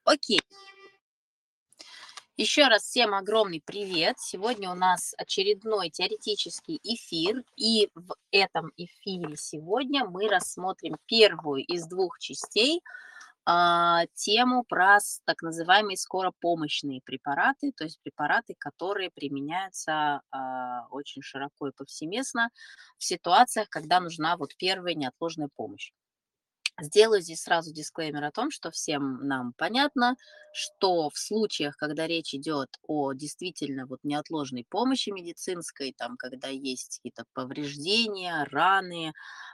Окей, еще раз всем огромный привет. Сегодня у нас очередной теоретический эфир, и в этом эфире сегодня мы рассмотрим первую из двух частей тему про так называемые скоропомощные препараты, то есть препараты, которые применяются очень широко и повсеместно в ситуациях, когда нужна вот первая неотложная помощь. Сделаю здесь сразу дисклеймер о том, что всем нам понятно, что в случаях, когда речь идет о действительно вот неотложной помощи медицинской, там, когда есть какие-то повреждения, раны,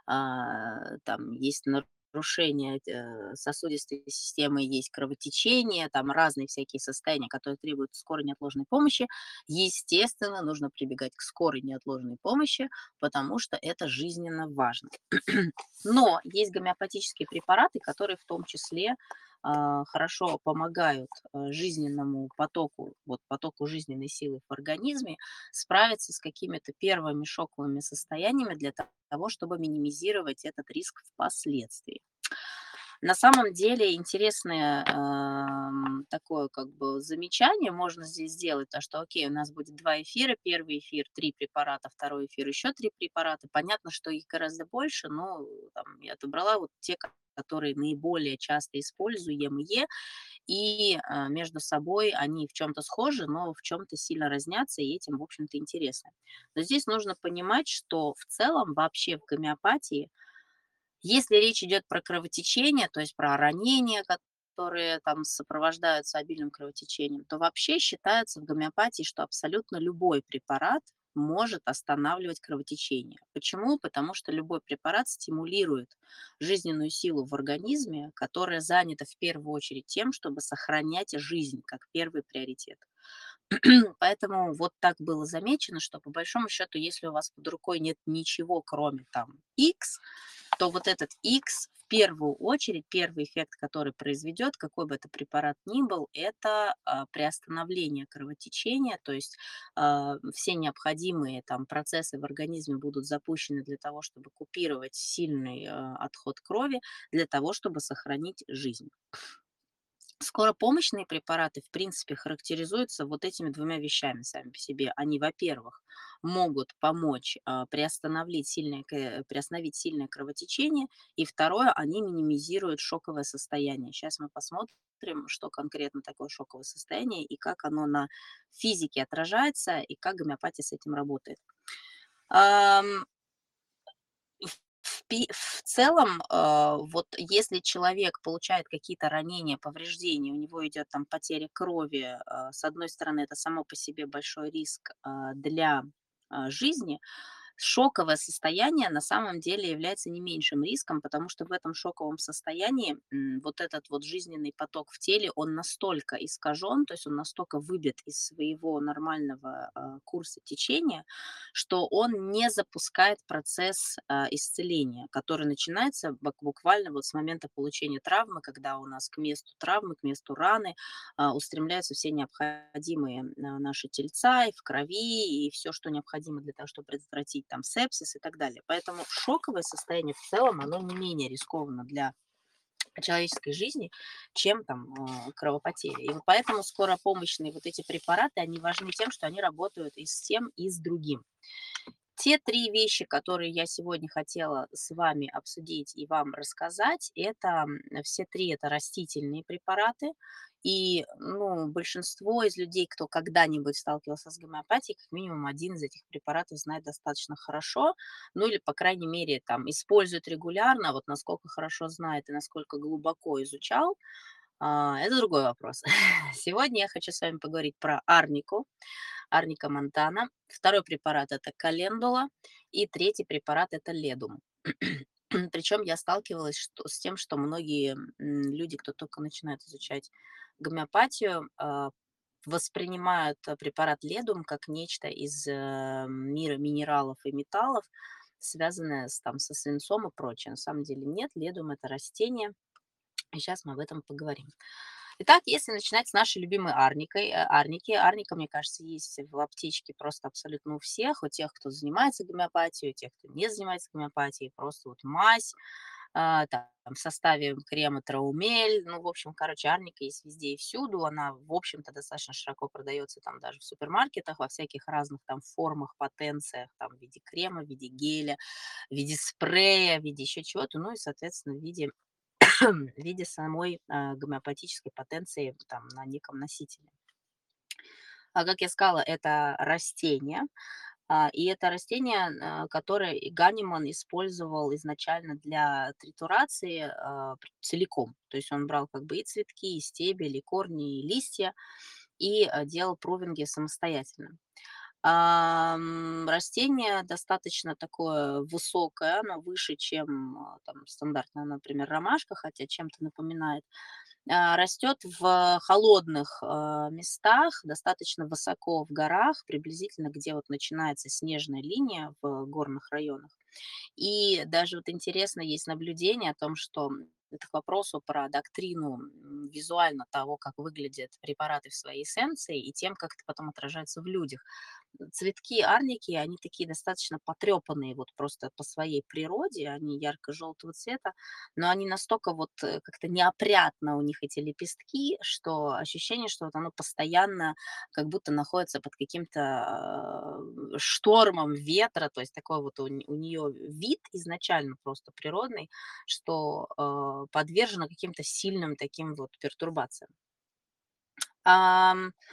там есть нарушение сосудистой системы, есть кровотечение, там разные всякие состояния, которые требуют скорой неотложной помощи, естественно, нужно прибегать к скорой неотложной помощи, потому что это жизненно важно. Но есть гомеопатические препараты, которые в том числе хорошо помогают жизненному потоку, вот потоку жизненной силы в организме справиться с какими-то первыми шоковыми состояниями для того, чтобы минимизировать этот риск впоследствии. На самом деле интересное такое как бы замечание можно здесь сделать, то что, окей, у нас будет два эфира, первый эфир 3 препарата, второй эфир еще 3 препарата. Понятно, что их гораздо больше, но там я отобрала вот те, которые наиболее часто используемые, и между собой они в чем-то схожи, но в чем-то сильно разнятся, и этим, в общем-то, интересно. Но здесь нужно понимать, что в целом вообще в гомеопатии если речь идет про кровотечение, то есть про ранения, которые там сопровождаются обильным кровотечением, то вообще считается в гомеопатии, что абсолютно любой препарат может останавливать кровотечение. Почему? Потому что любой препарат стимулирует жизненную силу в организме, которая занята в первую очередь тем, чтобы сохранять жизнь как первый приоритет. Поэтому вот так было замечено, что по большому счету, если у вас под рукой нет ничего, кроме там X, то вот этот X в первую очередь, первый эффект, который произведет, какой бы это препарат ни был, это приостановление кровотечения, то есть все необходимые там процессы в организме будут запущены для того, чтобы купировать сильный отход крови, для того, чтобы сохранить жизнь. Скоропомощные препараты, в принципе, характеризуются вот этими двумя вещами сами по себе. Они, во-первых, могут помочь приостановить сильное кровотечение, и второе, они минимизируют шоковое состояние. Сейчас мы посмотрим, что конкретно такое шоковое состояние и как оно на физике отражается, и как гомеопатия с этим работает. В целом, вот если человек получает какие-то ранения, повреждения, у него идет там потеря крови, с одной стороны, это само по себе большой риск для жизни. Шоковое состояние на самом деле является не меньшим риском, потому что в этом шоковом состоянии вот этот вот жизненный поток в теле, он настолько искажен, то есть он настолько выбит из своего нормального курса течения, что он не запускает процесс исцеления, который начинается буквально вот с момента получения травмы, когда у нас к месту травмы, к месту раны устремляются все необходимые наши тельца и в крови, и все, что необходимо для того, чтобы предотвратить там сепсис и так далее. Поэтому шоковое состояние в целом, оно не менее рискованно для человеческой жизни, чем там кровопотеря. И вот поэтому скоропомощные вот эти препараты, они важны тем, что они работают и с тем, и с другим. Те 3 вещи, которые я сегодня хотела с вами обсудить и вам рассказать, это, все 3 это растительные препараты. И, ну, большинство из людей, кто когда-нибудь сталкивался с гомеопатией, как минимум один из этих препаратов знает достаточно хорошо. Ну, или, по крайней мере, там использует регулярно. А вот насколько хорошо знает и насколько глубоко изучал, это другой вопрос. Сегодня я хочу с вами поговорить про арнику, арника монтана. Второй препарат это календула. И третий препарат это ледум. Причем я сталкивалась с тем, что многие люди, кто только начинает изучать гомеопатию, воспринимают препарат ледум как нечто из мира минералов и металлов, связанное со свинцом и прочее. На самом деле нет, ледум это растение, и сейчас мы об этом поговорим. Итак, если начинать с нашей любимой арники. Арника, мне кажется, есть в аптечке просто абсолютно у всех, у тех, кто занимается гомеопатией, у тех, кто не занимается гомеопатией. Просто вот мазь, там в составе крема Траумель. Ну, в общем, короче, арника есть везде и всюду. Она, в общем-то, достаточно широко продается там даже в супермаркетах, во всяких разных там формах, потенциях, там в виде крема, в виде геля, в виде спрея, в виде еще чего-то, ну и, соответственно, в виде, в виде самой гомеопатической потенции там на неком носителе. А как я сказала, это растение, и это растение, которое и Ганиман использовал изначально для тритурации целиком. То есть он брал как бы и цветки, и стебель, и корни, и листья, и делал прувинги самостоятельно. Растение достаточно такое высокое, оно выше, чем там стандартная, например, ромашка, хотя чем-то напоминает. Растет в холодных местах, достаточно высоко в горах, приблизительно где вот начинается снежная линия в горных районах. И даже вот интересно, есть наблюдение о том, что это к вопросу про доктрину визуально того, как выглядят препараты в своей эссенции, и тем, как это потом отражается в людях. Цветки арники, они такие достаточно потрепанные вот просто по своей природе, они ярко-желтого цвета, но они настолько вот как-то неопрятно у них эти лепестки, что ощущение, что вот оно постоянно как будто находится под каким-то штормом ветра, то есть такой вот у нее вид изначально просто природный, что подвержено каким-то сильным таким вот пертурбациям. Ам,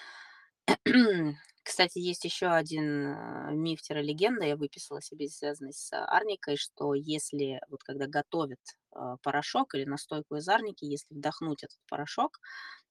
Кстати, есть еще один миф-легенда, я выписала себе, связанный с арникой, что если вот когда готовят порошок или настойку из арники, если вдохнуть этот порошок,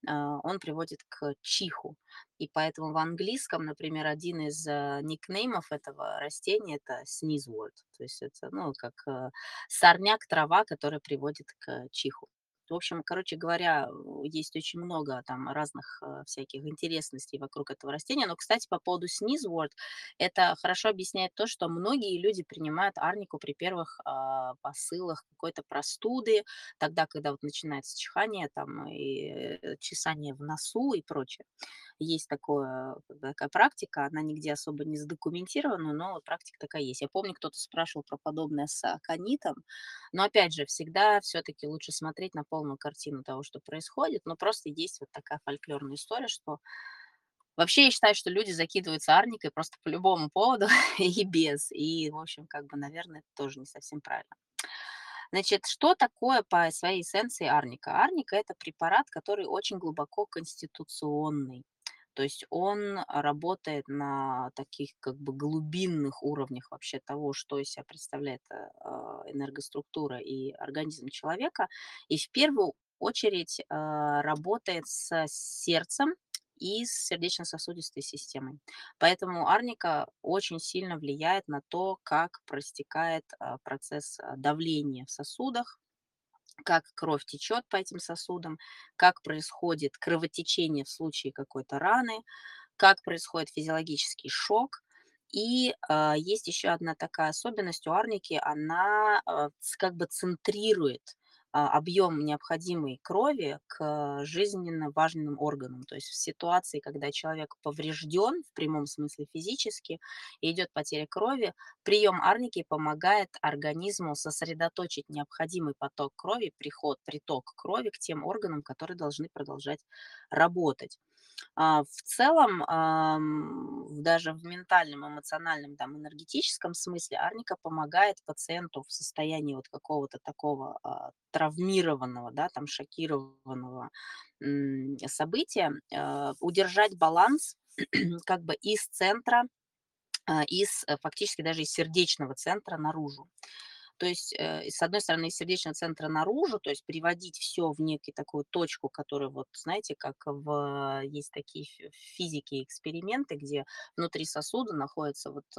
он приводит к чиху. И поэтому в английском, например, один из никнеймов этого растения это sneezeworт. То есть это, ну, как сорняк, трава, которая приводит к чиху. В общем, короче говоря, есть очень много там разных всяких интересностей вокруг этого растения. Но, кстати, по поводу sneezeworт, это хорошо объясняет то, что многие люди принимают арнику при первых посылах какой-то простуды, тогда, когда вот начинается чихание, там, и чесание в носу и прочее. Есть такое, как бы такая практика, она нигде особо не задокументирована, но вот практика такая есть. Я помню, кто-то спрашивал про подобное с аконитом, но опять же, всегда все-таки лучше смотреть на полную картину того, что происходит, но просто есть вот такая фольклорная история, что вообще я считаю, что люди закидываются арникой просто по любому поводу и без. И, в общем, как бы, наверное, это тоже не совсем правильно. Значит, что такое по своей эссенции арника? Арника – это препарат, который очень глубоко конституционный. То есть он работает на таких как бы глубинных уровнях вообще того, что из себя представляет энергоструктура и организм человека. И в первую очередь работает с сердцем и с сердечно-сосудистой системой. Поэтому арника очень сильно влияет на то, как простекает процесс давления в сосудах, как кровь течет по этим сосудам, как происходит кровотечение в случае какой-то раны, как происходит физиологический шок. И есть еще одна такая особенность у арники, она как бы центрирует объем необходимой крови к жизненно важным органам. То есть в ситуации, когда человек поврежден в прямом смысле физически и идет потеря крови, прием арники помогает организму сосредоточить необходимый поток крови, приток крови к тем органам, которые должны продолжать работать. В целом, даже в ментальном, эмоциональном, там, энергетическом смысле арника помогает пациенту в состоянии вот какого-то такого травмированного, да, там, шокированного события удержать баланс как бы из центра, фактически даже из сердечного центра наружу. То есть, с одной стороны, из сердечного центра наружу, то есть приводить все в некую такую точку, которая вот, знаете, как есть такие в физике эксперименты, где внутри сосуда находится вот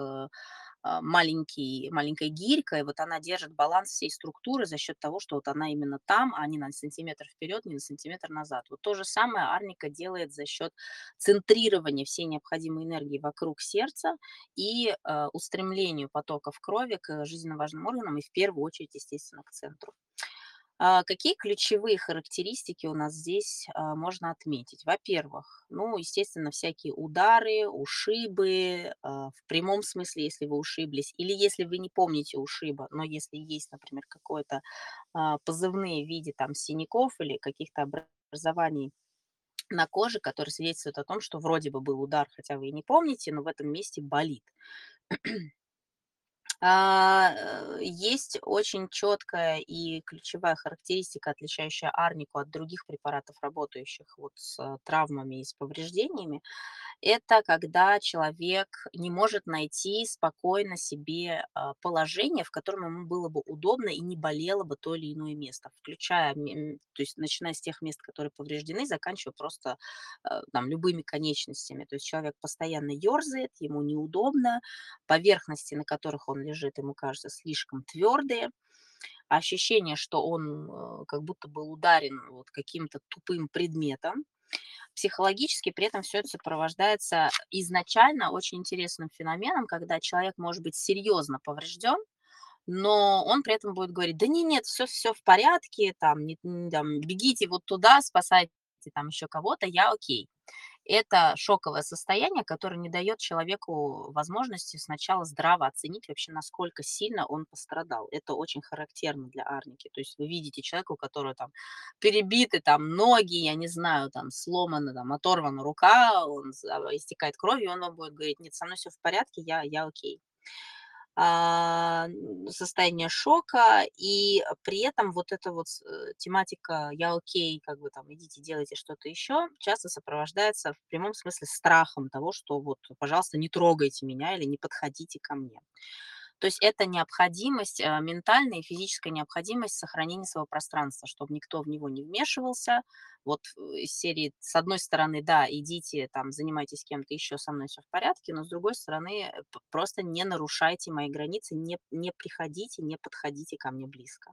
маленькая гирька, и вот она держит баланс всей структуры за счет того, что вот она именно там, а не на сантиметр вперед, не на сантиметр назад. Вот то же самое арника делает за счет центрирования всей необходимой энергии вокруг сердца и устремлению потоков крови к жизненно важным органам и в первую очередь, естественно, к центру. Какие ключевые характеристики у нас здесь можно отметить? Во-первых, ну, естественно, всякие удары, ушибы, в прямом смысле, если вы ушиблись, или если вы не помните ушиба, но если есть, например, какое-то позывные в виде там синяков или каких-то образований на коже, которые свидетельствуют о том, что вроде бы был удар, хотя вы и не помните, но в этом месте болит. Есть очень четкая и ключевая характеристика, отличающая арнику от других препаратов, работающих вот с травмами и с повреждениями. Это когда человек не может найти спокойно себе положение, в котором ему было бы удобно и не болело бы то или иное место, включая, то есть начиная с тех мест, которые повреждены, заканчивая просто там любыми конечностями. То есть человек постоянно ерзает, ему неудобно, поверхности, на которых он лежит, ему кажется слишком твердые, ощущение, что он как будто был ударен вот каким-то тупым предметом. Психологически при этом все это сопровождается изначально очень интересным феноменом, когда человек может быть серьезно поврежден, но он при этом будет говорить: "Да не, нет, все в порядке, там, там, бегите вот туда, спасайте там еще кого-то, я окей". Это шоковое состояние, которое не дает человеку возможности сначала здраво оценить вообще, насколько сильно он пострадал. Это очень характерно для арники. То есть вы видите человека, у которого там перебиты там ноги, я не знаю, там сломана, там оторвана рука, он истекает кровью, и он вам будет говорить: "Нет, со мной все в порядке, я окей". Состояние шока, и при этом вот эта вот тематика "я окей", как бы там идите делайте что-то еще, часто сопровождается в прямом смысле страхом того, что вот, пожалуйста, не трогайте меня или не подходите ко мне. То есть это необходимость, ментальная и физическая необходимость сохранения своего пространства, чтобы никто в него не вмешивался. Вот из серии, с одной стороны, да, идите там, занимайтесь кем-то еще, со мной все в порядке, но с другой стороны, просто не нарушайте мои границы, не приходите, не подходите ко мне близко.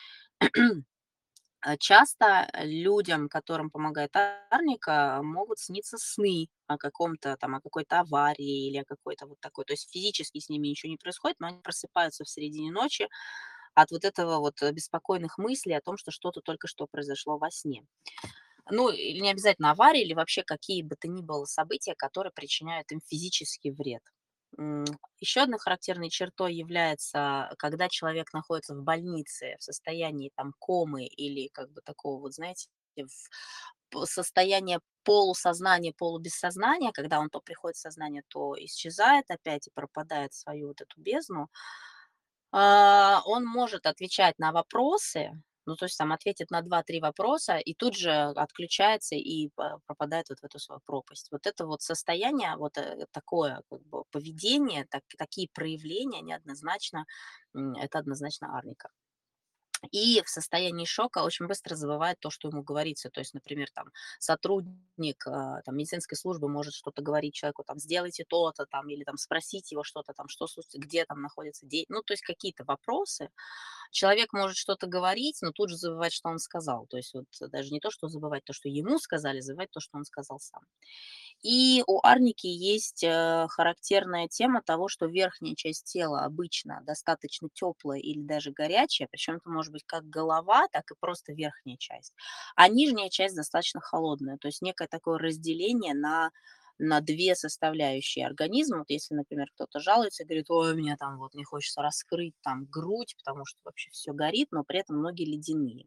Часто людям, которым помогает арника, могут сниться сны о каком-то там, о какой-то аварии или о какой-то вот такой. То есть физически с ними ничего не происходит, но они просыпаются в середине ночи от вот этого вот беспокойных мыслей о том, что что-то только что произошло во сне. Ну, или не обязательно аварии, или вообще какие бы то ни было события, которые причиняют им физический вред. М, Еще одной характерной чертой является, когда человек находится в больнице в состоянии там комы или как бы такого вот, знаете, состояние полусознания, полубессознания, когда он то приходит в сознание, то исчезает опять и пропадает в свою вот эту бездну. Он может отвечать на вопросы, ну, то есть там ответит на два-три вопроса и тут же отключается и пропадает вот в эту свою пропасть. Вот это вот состояние, вот такое как бы поведение, такие проявления, они однозначно, это однозначно арника. И в состоянии шока очень быстро забывает то, что ему говорится. То есть, например, там сотрудник там, медицинской службы может что-то говорить человеку, там, сделайте то-то, там, или там спросить его что-то, там, что, где там находится дети. Ну, то есть какие-то вопросы. Человек может что-то говорить, но тут же забывать, что он сказал. То есть вот даже не то, что забывать то, что ему сказали, забывать то, что он сказал сам. И у арники есть характерная тема того, что верхняя часть тела обычно достаточно теплая или даже горячая, причем это может быть как голова, так и просто верхняя часть, а нижняя часть достаточно холодная, то есть некое такое разделение на две составляющие организма. Вот если, например, кто-то жалуется и говорит: "Ой, мне там вот не хочется раскрыть там грудь, потому что вообще все горит", но при этом ноги ледяные.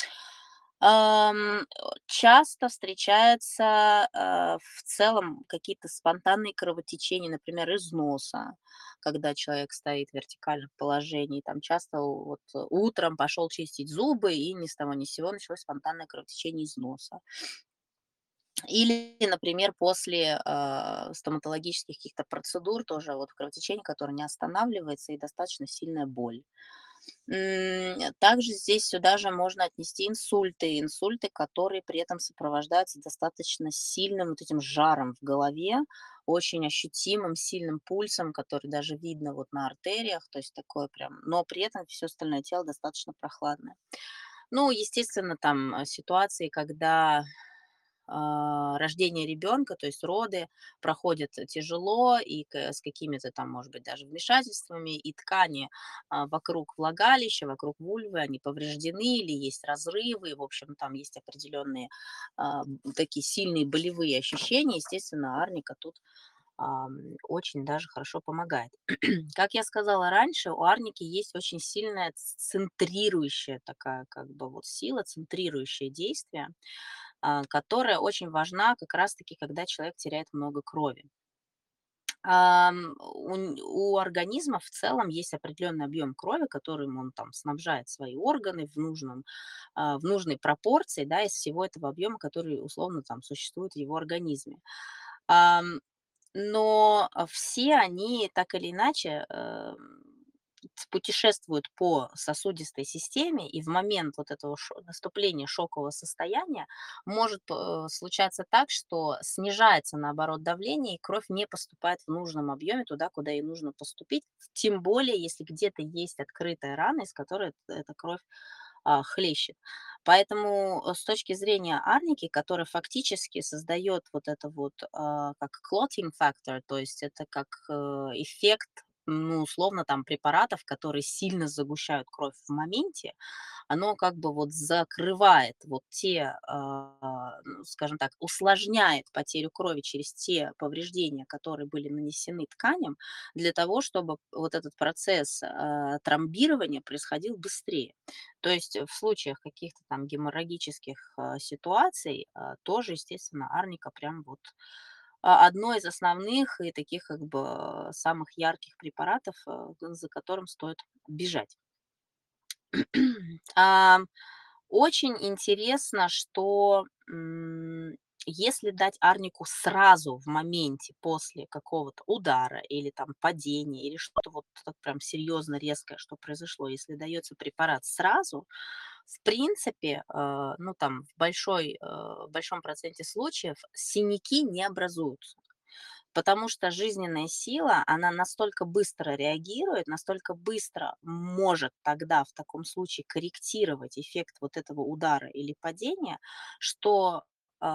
Часто встречаются, в целом какие-то спонтанные кровотечения, например, из носа, когда человек стоит в вертикальном положении. Там часто вот утром пошел чистить зубы, и ни с того ни с сего началось спонтанное кровотечение из носа. Или, например, после стоматологических каких-то процедур тоже вот кровотечение, которое не останавливается, и достаточно сильная боль. Также здесь сюда же можно отнести инсульты, которые при этом сопровождаются достаточно сильным вот этим жаром в голове, очень ощутимым, сильным пульсом, который даже видно вот на артериях, то есть такое прям, но при этом все остальное тело достаточно прохладное. Ну, естественно, там ситуации, когда рождения ребенка, то есть роды проходят тяжело и с какими-то там, может быть, даже вмешательствами, и ткани вокруг влагалища, вокруг вульвы, они повреждены или есть разрывы, и, в общем, там есть определенные такие сильные болевые ощущения. Естественно, арника тут очень даже хорошо помогает. Как я сказала раньше, у арники есть очень сильная центрирующая такая как бы вот сила, центрирующее действие, которая очень важна как раз-таки, когда человек теряет много крови. У организма в целом есть определенный объем крови, которым он там снабжает свои органы в нужной пропорции, да, из всего этого объема, который условно там существует в его организме. Но, все они так или иначе, путешествуют по сосудистой системе, и в момент вот этого наступления шокового состояния может случаться так, что снижается, наоборот, давление, и кровь не поступает в нужном объеме туда, куда ей нужно поступить. Тем более, если где-то есть открытая рана, из которой эта кровь хлещет. Поэтому с точки зрения арники, которая фактически создает вот это вот как clotting factor, то есть это как эффект, ну, условно, там, препаратов, которые сильно загущают кровь в моменте, оно как бы вот закрывает вот те, ну, скажем так, усложняет потерю крови через те повреждения, которые были нанесены тканям, для того, чтобы вот этот процесс тромбирования происходил быстрее. То есть в случаях каких-то там геморрагических ситуаций тоже, естественно, арника прям вот одно из основных и таких как бы самых ярких препаратов, за которым стоит бежать. Ам, Очень интересно, что если дать арнику сразу в моменте после какого-то удара или там падения, или что-то вот так прям серьезно резкое, что произошло, если дается препарат сразу, в принципе, ну там в большом проценте случаев синяки не образуются. Потому что жизненная сила, она настолько быстро реагирует, настолько быстро может тогда в таком случае корректировать эффект вот этого удара или падения, что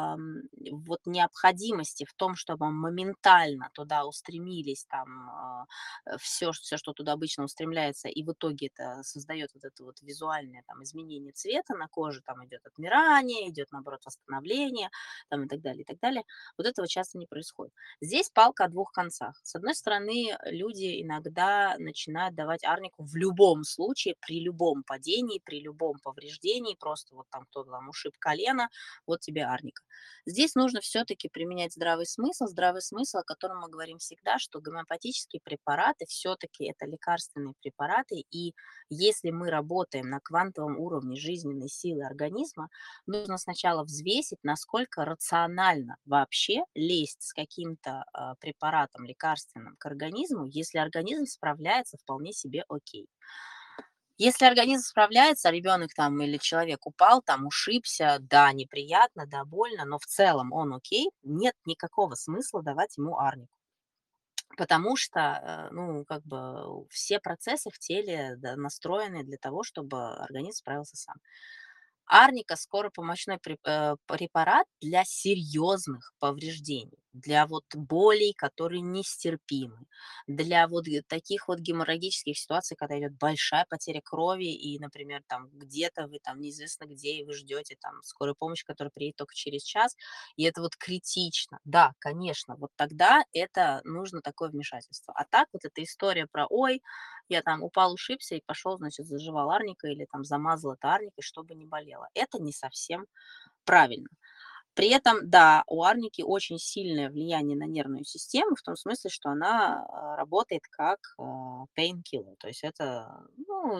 вот необходимости в том, чтобы моментально туда устремились там все, что туда обычно устремляется, и в итоге это создает вот это вот визуальное там изменение цвета на коже, там идет отмирание, идет наоборот восстановление, там и так далее, и так далее. Вот этого часто не происходит. Здесь палка о двух концах. С одной стороны, люди иногда начинают давать арнику в любом случае, при любом падении, при любом повреждении, просто вот там кто-то там ушиб колено, вот тебе арника. Здесь нужно все-таки применять здравый смысл, о котором мы говорим всегда, что гомеопатические препараты все-таки это лекарственные препараты, и если мы работаем на квантовом уровне жизненной силы организма, нужно сначала взвесить, насколько рационально вообще лезть с каким-то препаратом лекарственным к организму, если организм справляется вполне себе окей. Если организм справляется, ребенок там или человек упал, там ушибся, да, неприятно, да, больно, но в целом он окей, нет никакого смысла давать ему арнику. Потому что, ну, как бы все процессы в теле настроены для того, чтобы организм справился сам. Арника — скоропомощной препарат для серьезных повреждений, для вот болей, которые нестерпимы, для вот таких вот геморрагических ситуаций, когда идет большая потеря крови и, например, там где-то вы там неизвестно где, и вы ждете там скорую помощь, которая приедет только через час, и это вот критично. Да, конечно, вот тогда это нужно такое вмешательство. А так вот эта история про: "Ой, я там упал, ушибся и пошел, значит, заживал арникой или там замазал это арникой, чтобы не болело". Это не совсем правильно. При этом, да, у арники очень сильное влияние на нервную систему, в том смысле, что она работает как painkiller. То есть это ну,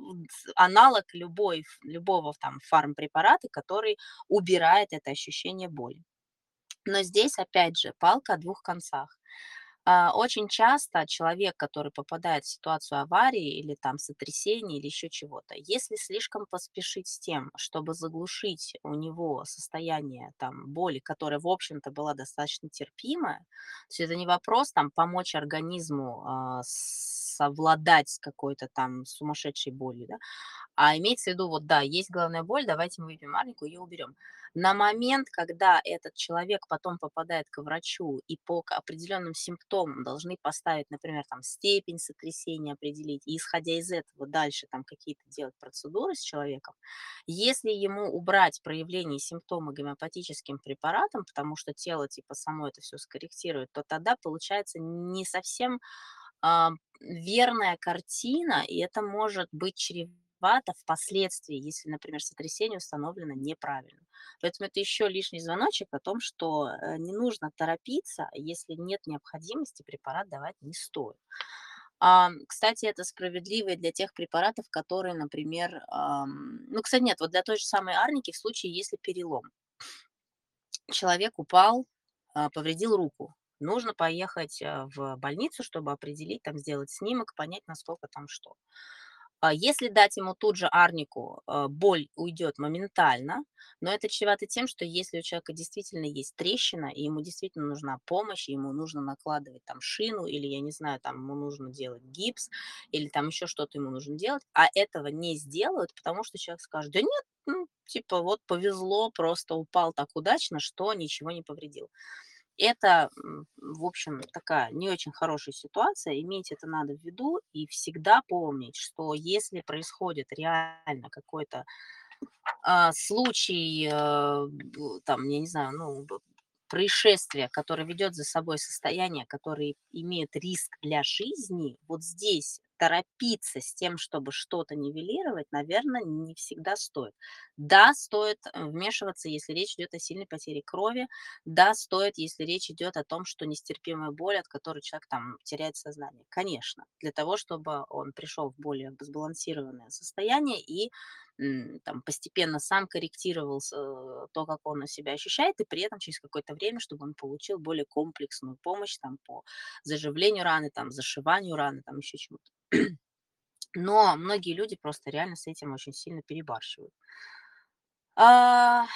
аналог любого там фармпрепарата, который убирает это ощущение боли. Но здесь, опять же, палка о двух концах. Очень часто человек, который попадает в ситуацию аварии или там сотрясения или еще чего-то, если слишком поспешить с тем, чтобы заглушить у него состояние там боли, которая, в общем-то, была достаточно терпимая, то есть это не вопрос там помочь организму совладать с какой-то там сумасшедшей болью, да, а имеется в виду, вот да, есть головная боль, давайте мы выпьем арнику, ее уберем. На момент, когда этот человек потом попадает к врачу и по определенным симптомам должны поставить, например, там степень сотрясения определить, и исходя из этого дальше там какие-то делать процедуры с человеком, если ему убрать проявление симптома гомеопатическим препаратом, потому что тело типа само это все скорректирует, то тогда получается не совсем верная картина, и это может быть чревато впоследствии, если, например, сотрясение установлено неправильно. Поэтому это еще лишний звоночек о том, что не нужно торопиться, если нет необходимости, препарат давать не стоит. Кстати, это справедливо и для тех препаратов, которые, например, ну, кстати, нет, вот для той же самой арники в случае, если перелом. Человек упал, повредил руку. Нужно поехать в больницу, чтобы определить, там сделать снимок, понять, насколько там что. Если дать ему тут же арнику, боль уйдет моментально, но это чревато тем, что если у человека действительно есть трещина, и ему действительно нужна помощь, и ему нужно накладывать там шину, или, я не знаю, там ему нужно делать гипс, или там еще что-то ему нужно делать, а этого не сделают, потому что человек скажет, да нет, ну, типа вот повезло, просто упал так удачно, что ничего не повредил. Это, в общем, такая не очень хорошая ситуация. Иметь это надо в виду и всегда помнить, что если происходит реально какой-то случай, там, я не знаю, ну, происшествие, которое ведет за собой состояние, которое имеет риск для жизни, вот здесь торопиться с тем, чтобы что-то нивелировать, наверное, не всегда стоит. Да, стоит вмешиваться, если речь идет о сильной потере крови. Да, стоит, если речь идет о том, что нестерпимая боль, от которой человек там теряет сознание. Конечно, для того, чтобы он пришел в более сбалансированное состояние и там постепенно сам корректировал то, как он себя ощущает, и при этом через какое-то время, чтобы он получил более комплексную помощь там по заживлению раны, там, зашиванию раны, там еще чему-то. Но многие люди просто реально с этим очень сильно перебарщивают. А,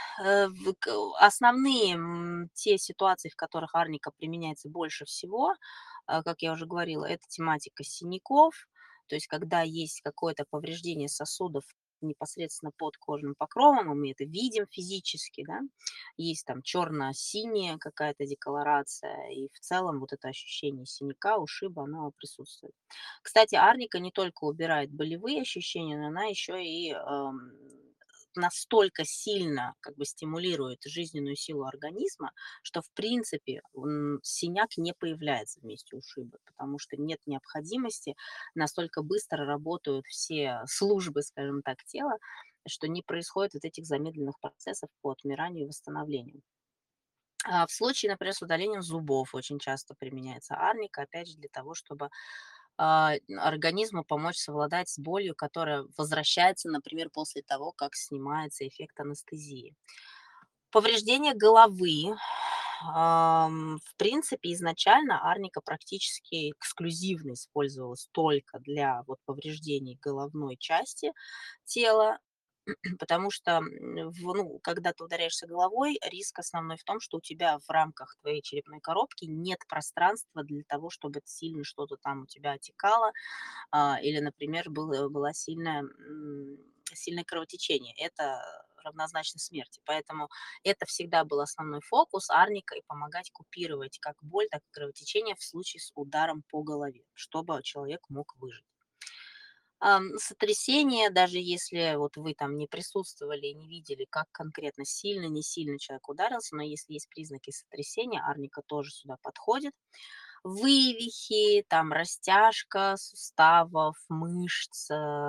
Основные те ситуации, в которых арника применяется больше всего, как я уже говорила, это тематика синяков, то есть когда есть какое-то повреждение сосудов непосредственно под кожным покровом, и мы это видим физически, да, есть там черно-синяя какая-то деколорация, и в целом вот это ощущение синяка, ушиба, оно присутствует. Кстати, арника не только убирает болевые ощущения, но она еще и настолько сильно как бы стимулирует жизненную силу организма, что в принципе синяк не появляется вместе ушиба, потому что нет необходимости, настолько быстро работают все службы, скажем так, тела, что не происходит вот этих замедленных процессов по отмиранию и восстановлению. В случае, например, с удалением зубов очень часто применяется арника, опять же, для того, чтобы организму помочь совладать с болью, которая возвращается, например, после того, как снимается эффект анестезии. Повреждение головы. В принципе, изначально арника практически эксклюзивно использовалась только для вот повреждений головной части тела, потому что, ну, когда ты ударяешься головой, риск основной в том, что у тебя в рамках твоей черепной коробки нет пространства для того, чтобы сильно что-то там у тебя отекало, или, например, была сильное кровотечение. Это равнозначно смерти. Поэтому это всегда был основной фокус арника и помогать купировать как боль, так и кровотечение в случае с ударом по голове, чтобы человек мог выжить. Сотрясение, даже если вот вы там не присутствовали и не видели, как конкретно сильно, не сильно человек ударился, но если есть признаки сотрясения, арника тоже сюда подходит. Вывихи, там растяжка суставов, мышц,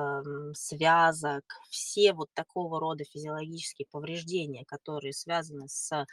связок, все вот такого рода физиологические повреждения, которые связаны с,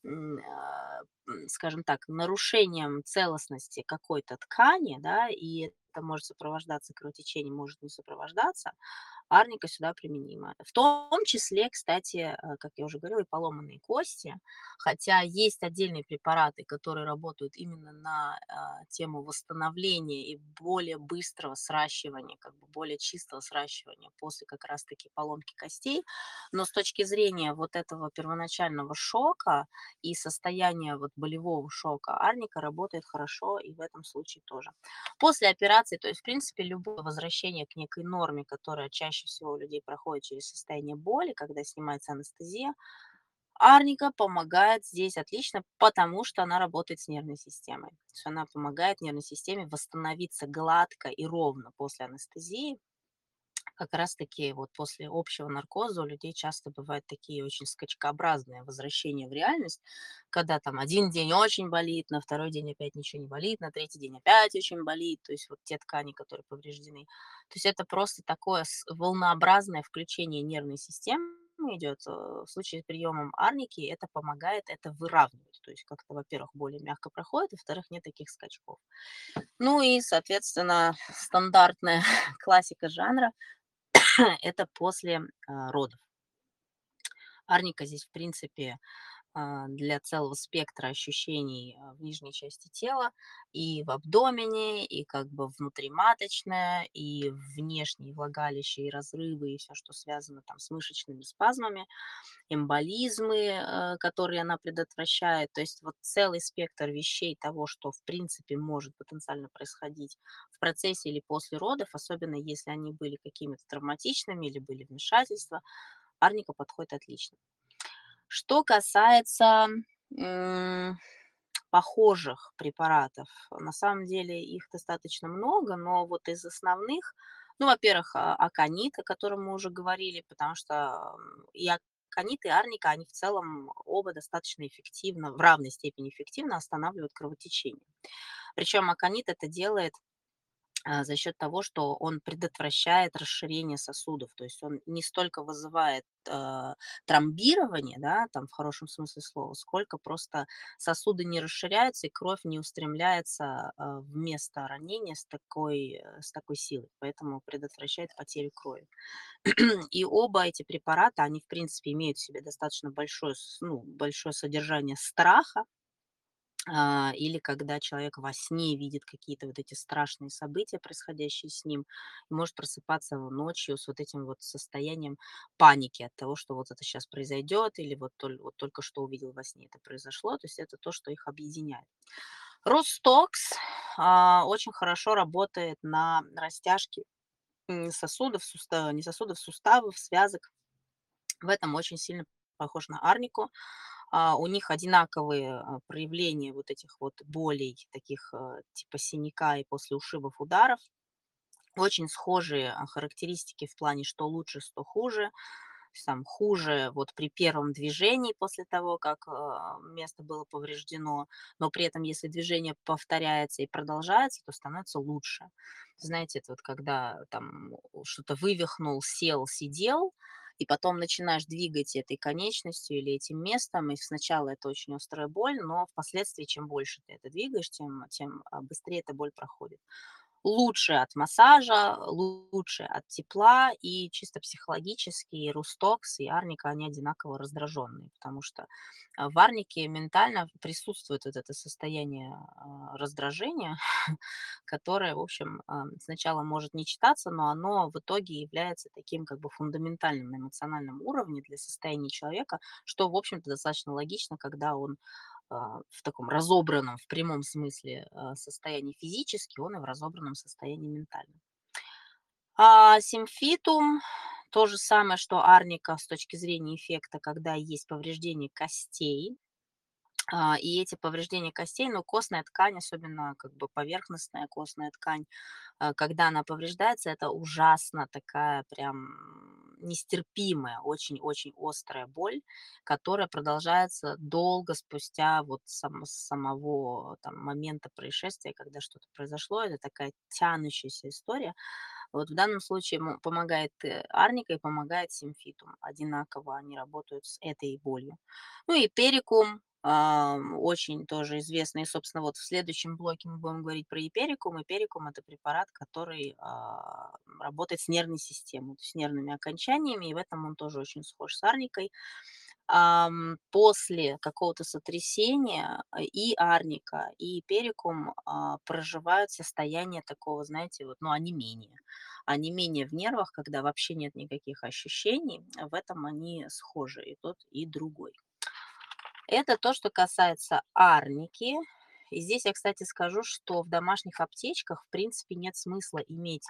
скажем так, нарушением целостности какой-то ткани, да, и это может сопровождаться кровотечением, может не сопровождаться, арника сюда применима. В том числе, кстати, как я уже говорила, и поломанные кости, хотя есть отдельные препараты, которые работают именно на тему восстановления и более быстрого сращивания, как бы более чистого сращивания после как раз-таки поломки костей, но с точки зрения вот этого первоначального шока и состояния вот болевого шока, арника работает хорошо и в этом случае тоже. После операции, то есть, в принципе, любое возвращение к некой норме, которая чаще всего у людей проходит через состояние боли, когда снимается анестезия, Арника помогает здесь отлично, потому что она работает с нервной системой. То есть она помогает нервной системе восстановиться гладко и ровно после анестезии. Как раз таки вот после общего наркоза у людей часто бывают такие очень скачкообразные возвращения в реальность, когда там один день очень болит, на второй день опять ничего не болит, на третий день опять очень болит, то есть вот те ткани, которые повреждены. То есть это просто такое волнообразное включение нервной системы идет. В случае с приемом арники это помогает это выравнивать. То есть как-то, во-первых, более мягко проходит, во-вторых, нет таких скачков. Ну и, соответственно, стандартная классика жанра это после родов. Арника здесь, в принципе, для целого спектра ощущений в нижней части тела, и в абдомене, и как бы внутриматочное, и внешние влагалища, и разрывы, и все, что связано там с мышечными спазмами, эмболизмы, которые она предотвращает. То есть вот целый спектр вещей того, что в принципе может потенциально происходить в процессе или после родов, особенно если они были какими-то травматичными или были вмешательства, арника подходит отлично. Что касается м, похожих препаратов, на самом деле их достаточно много, но вот из основных, ну, во-первых, аконит, о котором мы уже говорили, потому что и аконит, и арника, они в целом оба достаточно эффективно, в равной степени эффективно останавливают кровотечение. Причем аконит это делает за счет того, что он предотвращает расширение сосудов. То есть он не столько вызывает тромбирование, да, там в хорошем смысле слова, сколько просто сосуды не расширяются и кровь не устремляется в место ранения с такой силой. Поэтому предотвращает потерю крови. И оба эти препарата, они в принципе имеют в себе достаточно большое, ну, большое содержание страха, или когда человек во сне видит какие-то вот эти страшные события, происходящие с ним, и может просыпаться ночью с вот этим вот состоянием паники от того, что вот это сейчас произойдет, или вот только что увидел во сне это произошло. То есть это то, что их объединяет. Ростокс очень хорошо работает на растяжке сосудов, не сосудов, суставов, связок. В этом очень сильно похож на арнику. У них одинаковые проявления вот этих вот болей, таких типа синяка и после ушибов ударов. Очень схожие характеристики в плане, что лучше, что хуже. То есть там хуже вот при первом движении после того, как место было повреждено, но при этом, если движение повторяется и продолжается, то становится лучше. Знаете, это вот когда там что-то вывихнул, сел, сидел, и потом начинаешь двигать этой конечностью или этим местом, и сначала это очень острая боль, но впоследствии, чем больше ты это двигаешь, тем быстрее эта боль проходит. Лучше от массажа, лучше от тепла, и чисто психологически и Рустокс, и Арника, они одинаково раздраженные, потому что в Арнике ментально присутствует вот это состояние раздражения, которое, в общем, сначала может не читаться, но оно в итоге является таким как бы фундаментальным на эмоциональном уровне для состояния человека, что, в общем-то, достаточно логично, когда он в таком разобранном, в прямом смысле состоянии физически, он и в разобранном состоянии ментальном. Симфитум то же самое, что арника с точки зрения эффекта, когда есть повреждение костей, и эти повреждения костей, ну, костная ткань, особенно как бы поверхностная костная ткань, когда она повреждается, это ужасно такая прям нестерпимая, очень-очень острая боль, которая продолжается долго спустя вот самого там момента происшествия, когда что-то произошло. Это такая тянущаяся история. Вот в данном случае помогает арника и помогает симфитум. Одинаково они работают с этой болью. Ну и перикум, очень тоже известный. Собственно, вот в следующем блоке мы будем говорить про иперикум. Иперикум– это препарат, который работает с нервной системой, то есть с нервными окончаниями, и в этом он тоже очень схож с арникой. После какого-то сотрясения и арника, и иперикум проживают состояние такого, знаете, вот, ну, онемения. Онемение в нервах, когда вообще нет никаких ощущений, в этом они схожи, и тот, и другой. Это то, что касается арники. И здесь я, кстати, скажу, что в домашних аптечках, в принципе, нет смысла иметь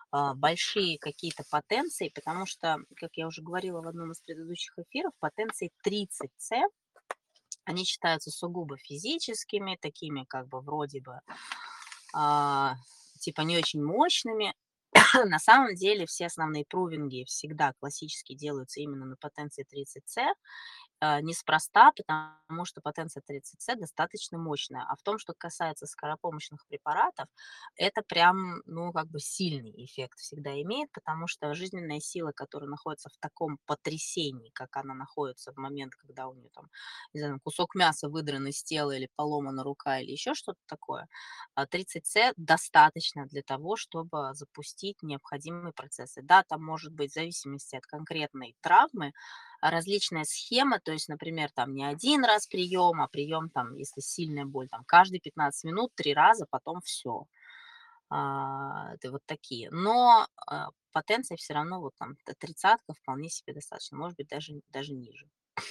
большие какие-то потенции, потому что, как я уже говорила в одном из предыдущих эфиров, потенции 30С, они считаются сугубо физическими, такими как бы вроде бы а, типа не очень мощными. На самом деле все основные прувинги всегда классически делаются именно на потенции 30С, неспроста, потому что потенция 30С достаточно мощная. А в том, что касается скоропомощных препаратов, это прям, ну, как бы сильный эффект всегда имеет, потому что жизненная сила, которая находится в таком потрясении, как она находится в момент, когда у нее там, не знаю, кусок мяса выдран из тела или поломана рука или еще что-то такое, 30С достаточно для того, чтобы запустить необходимые процессы. Да, там может быть в зависимости от конкретной травмы различная схема, то есть, например, там не один раз прием, а прием там, если сильная боль, там каждые 15 минут 3 раза, потом все. Это вот такие. Но потенция все равно вот там тридцатка вполне себе достаточно, может быть, даже ниже.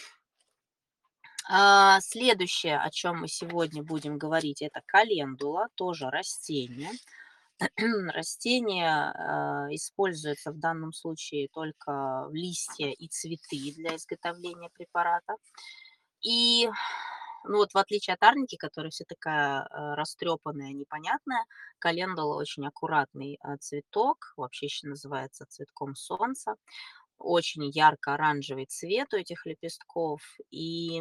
Следующее, о чем мы сегодня будем говорить, это календула, тоже растение. Растение используется в данном случае только листья и цветы для изготовления препарата. И, ну вот в отличие от арники, которая вся такая растрепанная, непонятная, календула очень аккуратный цветок, вообще еще называется цветком солнца. Очень ярко-оранжевый цвет у этих лепестков. И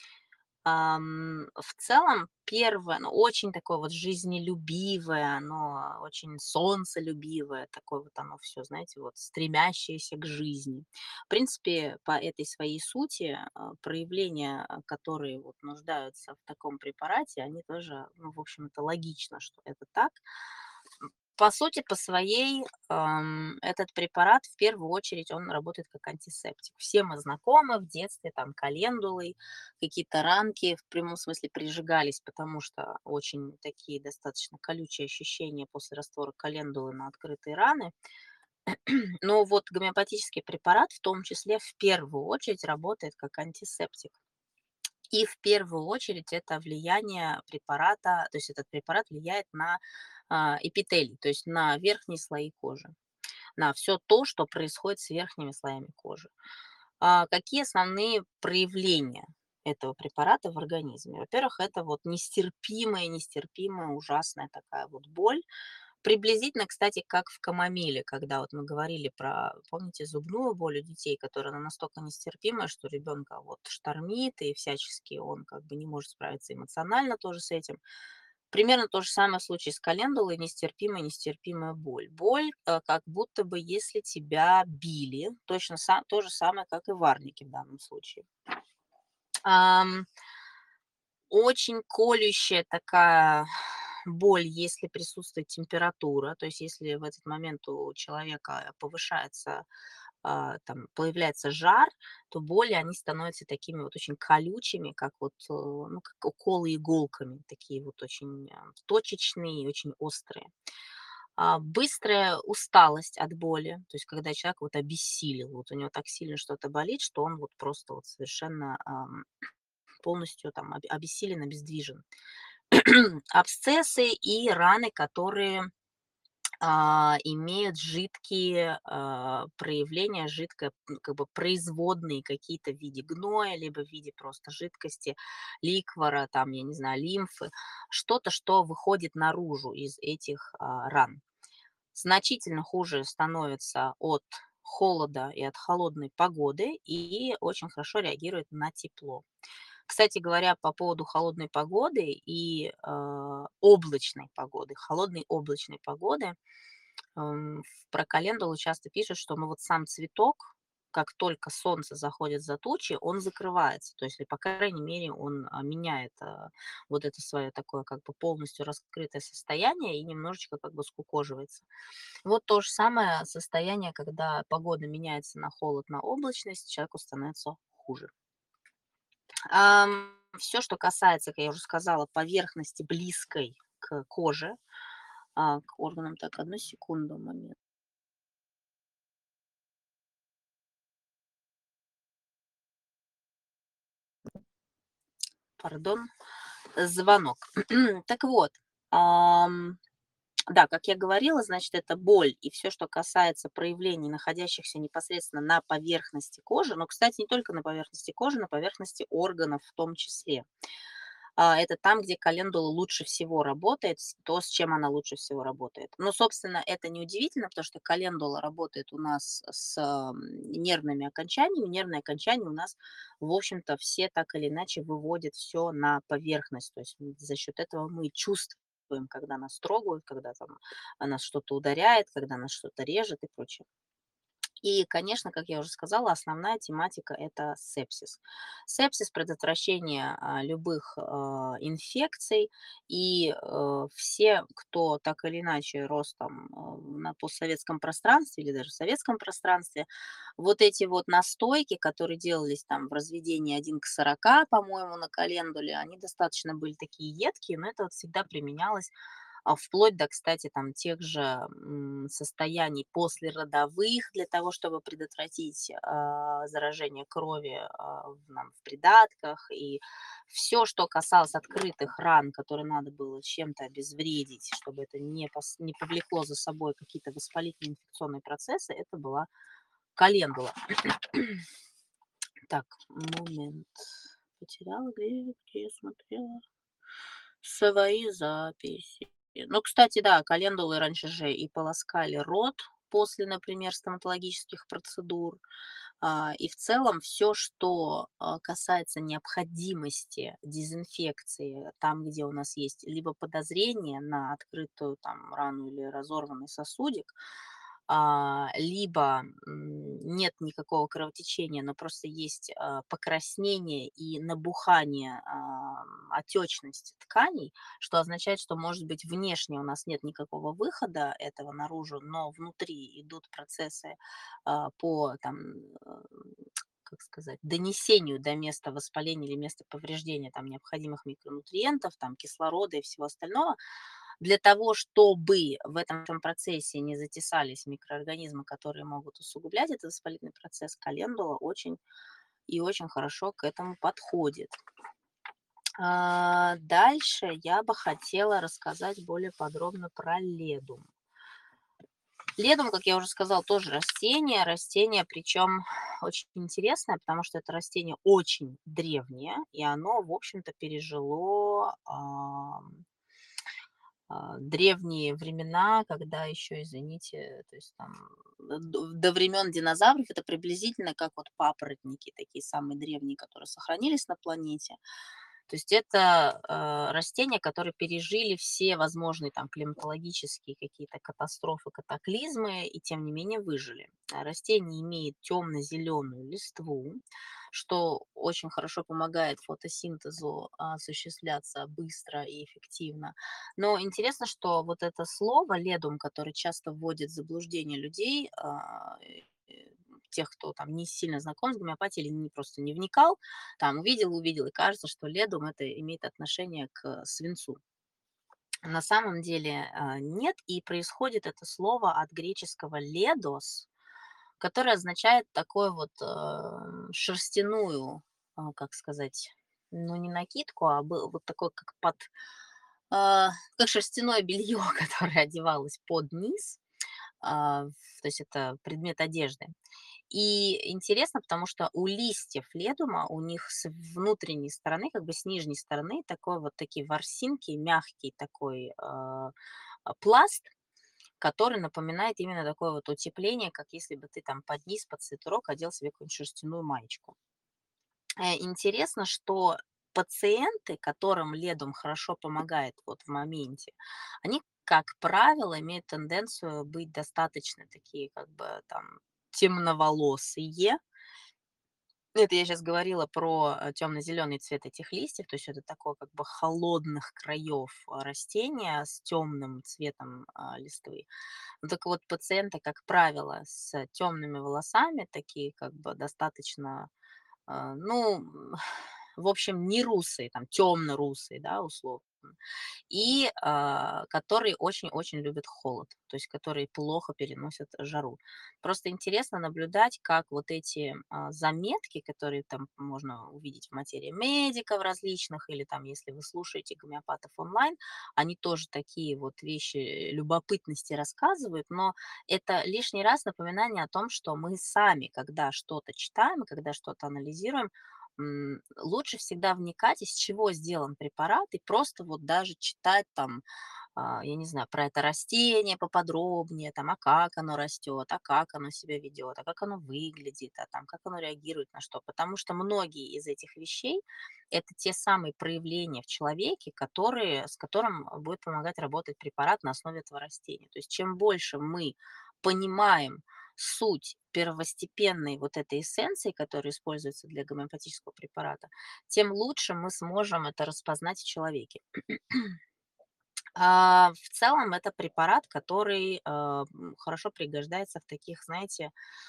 в целом, первое, ну, очень такое вот жизнелюбивое, оно очень солнцелюбивое, такое вот оно все, знаете, вот стремящееся к жизни. В принципе, по этой своей сути, проявления, которые вот нуждаются в таком препарате, они тоже, ну, в общем, это логично, что это так. По сути, по своей, этот препарат в первую очередь он работает как антисептик. Все мы знакомы в детстве там календулой, какие-то ранки в прямом смысле прижигались, потому что очень такие достаточно колючие ощущения после раствора календулы на открытые раны. Но вот гомеопатический препарат в том числе в первую очередь работает как антисептик. И в первую очередь это влияние препарата, то есть этот препарат влияет на эпителий, то есть на верхние слои кожи, на все то, что происходит с верхними слоями кожи. Какие основные проявления этого препарата в организме? Во-первых, это вот нестерпимая, ужасная такая вот боль. Приблизительно, кстати, как в камомиле, когда вот мы говорили про, помните, зубную боль у детей, которая она настолько нестерпимая, что ребенка вот штормит, и всячески он как бы не может справиться эмоционально тоже с этим. Примерно то же самое в случае с календулой, нестерпимая боль. Боль, как будто бы если тебя били, точно то же самое, как и в арнике в данном случае. Ам, Очень колющая такая боль, если присутствует температура, то есть если в этот момент у человека повышается, там появляется жар, то боли, они становятся такими вот очень колючими, как вот, ну, как уколы иголками, такие вот очень точечные и очень острые. Быстрая усталость от боли, то есть когда человек вот обессилел, вот у него так сильно что-то болит, что он вот просто вот совершенно полностью там обессилен, обездвижен. Абсцессы и раны, которые имеют жидкие проявления, как бы производные какие-то в виде гноя, либо в виде просто жидкости, ликвора, там, я не знаю, лимфы, что-то, что выходит наружу из этих ран. Значительно хуже становится от холода и от холодной погоды и очень хорошо реагирует на тепло. Кстати говоря, по поводу холодной погоды и облачной погоды, холодной облачной погоды, про календулу часто пишут, что ну вот сам цветок, как только солнце заходит за тучи, он закрывается. То есть, или, по крайней мере, он меняет вот это свое такое как бы полностью раскрытое состояние и немножечко как бы скукоживается. Вот то же самое состояние, когда погода меняется на холод, на облачность, человеку становится хуже. Все, что касается, как я уже сказала, поверхности близкой к коже, к органам. Так, одну секунду, момент. Пардон, звонок. Так вот, Да, как я говорила, значит, это боль и все, что касается проявлений, находящихся непосредственно на поверхности кожи, но, кстати, не только на поверхности кожи, на поверхности органов в том числе. Это там, где календула лучше всего работает, то, с чем она лучше всего работает. Но, собственно, это неудивительно, потому что календула работает у нас с нервными окончаниями. Нервные окончания у нас, в общем-то, все так или иначе выводят все на поверхность. То есть за счет этого мы чувствуем, когда нас трогают, когда там нас что-то ударяет, когда нас что-то режет и прочее. И, конечно, как я уже сказала, основная тематика — это сепсис. Сепсис — предотвращение любых инфекций. И все, кто так или иначе рос там на постсоветском пространстве или даже в советском пространстве, вот эти вот настойки, которые делались там в разведении 1 к 40, по-моему, на календуле, они достаточно были такие едкие, но это вот всегда применялось вплоть до, кстати, там тех же состояний послеродовых для того, чтобы предотвратить заражение крови в придатках. И все, что касалось открытых ран, которые надо было чем-то обезвредить, чтобы это не повлекло за собой какие-то воспалительные инфекционные процессы, это была календула. Так, момент. Потеряла, где я смотрела свои записи. Ну, кстати, да, календулы раньше же и полоскали рот после, например, стоматологических процедур. И в целом все, что касается необходимости дезинфекции там, где у нас есть либо подозрение на открытую там рану или разорванный сосудик, либо нет никакого кровотечения, но просто есть покраснение и набухание, отечность тканей, что означает, что, может быть, внешне у нас нет никакого выхода этого наружу, но внутри идут процессы по там, как сказать, донесению до места воспаления или места повреждения там необходимых микронутриентов, там кислорода и всего остального, для того, чтобы в этом процессе не затесались микроорганизмы, которые могут усугублять этот воспалительный процесс, календула очень и очень хорошо к этому подходит. Дальше я бы хотела рассказать более подробно про ледум. Ледум, как я уже сказала, тоже растение. Растение, причем очень интересное, потому что это растение очень древнее, и оно, в общем-то, пережило древние времена, когда еще, извините, то есть там до времен динозавров, это приблизительно как вот папоротники, такие самые древние, которые сохранились на планете. То есть это растения, которые пережили все возможные там климатологические какие-то катастрофы, катаклизмы, и тем не менее выжили. Растение имеет темно-зеленую листву, что очень хорошо помогает фотосинтезу осуществляться быстро и эффективно. Но интересно, что вот это слово "ледум", которое часто вводит в заблуждение людей, тех, кто там не сильно знаком с гомеопатией или просто не вникал, там увидел, и кажется, что ледум это имеет отношение к свинцу. На самом деле нет, и происходит это слово от греческого "ледос", которое означает такую вот шерстяную, как сказать, ну не накидку, вот такой как шерстяное белье, которое одевалось под низ, то есть это предмет одежды. И интересно, потому что у листьев ледума, у них с внутренней стороны, как бы с нижней стороны, такой вот такие ворсинки, мягкий такой пласт, который напоминает именно такое вот утепление, как если бы ты там под низ, под свитерок одел себе какую-нибудь шерстяную маечку. Интересно, что пациенты, которым ледум хорошо помогает вот в моменте, они, как правило, имеют тенденцию быть достаточно такие, как бы там темноволосые. Это я сейчас говорила про темно-зеленый цвет этих листьев, то есть это такое как бы холодных краев растения с темным цветом листвы. Ну, так вот, пациенты, как правило, с темными волосами, такие как бы достаточно ну, в общем, не русые, там темно-русые, да, условно. и которые очень-очень любят холод, то есть которые плохо переносят жару. Просто интересно наблюдать, как вот эти заметки, которые там можно увидеть в материи медиков различных, или там, если вы слушаете гомеопатов онлайн, они тоже такие вот вещи, любопытности рассказывают, но это лишний раз напоминание о том, что мы сами, когда что-то читаем, когда что-то анализируем, лучше всегда вникать, из чего сделан препарат, и просто вот даже читать там, я не знаю, про это растение поподробнее, там, а как оно растет, а как оно себя ведет, а как оно выглядит, а там, как оно реагирует на что. Потому что многие из этих вещей– это те самые проявления в человеке, которые, с которым будет помогать работать препарат на основе этого растения. То есть чем больше мы понимаем суть первостепенной вот этой эссенции, которая используется для гомеопатического препарата, тем лучше мы сможем это распознать в человеке. В целом это препарат, который хорошо пригождается в таких, знаете,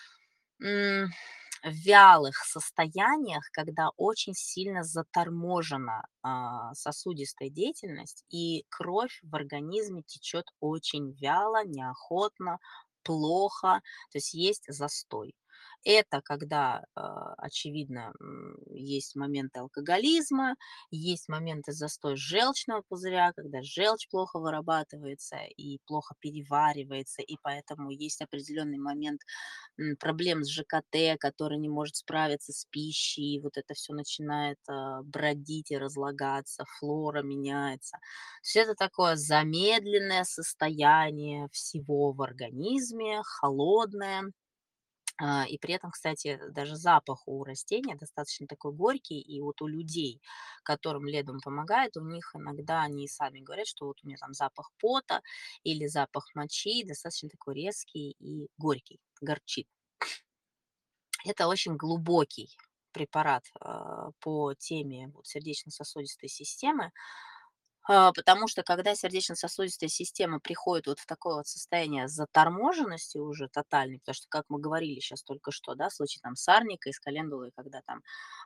м, вялых состояниях, когда очень сильно заторможена сосудистая деятельность, и кровь в организме течет очень вяло, неохотно, плохо, то есть застой. Это когда, очевидно, есть моменты алкоголизма, есть моменты застоя желчного пузыря, когда желчь плохо вырабатывается и плохо переваривается, и поэтому есть определенный момент проблем с ЖКТ, который не может справиться с пищей, и вот это все начинает бродить и разлагаться, флора меняется. Все это такое замедленное состояние всего в организме, холодное, и при этом, кстати, даже запах у растения достаточно такой горький, и вот у людей, которым ледом помогает, у них иногда они сами говорят, что вот у меня там запах пота или запах мочи достаточно такой резкий и горький, горчит. Это очень глубокий препарат по теме вот сердечно-сосудистой системы, потому что когда сердечно-сосудистая система приходит вот в такое вот состояние заторможенности уже тотальной, потому что, как мы говорили сейчас только что, да, в случае там сарника и с календулой, когда там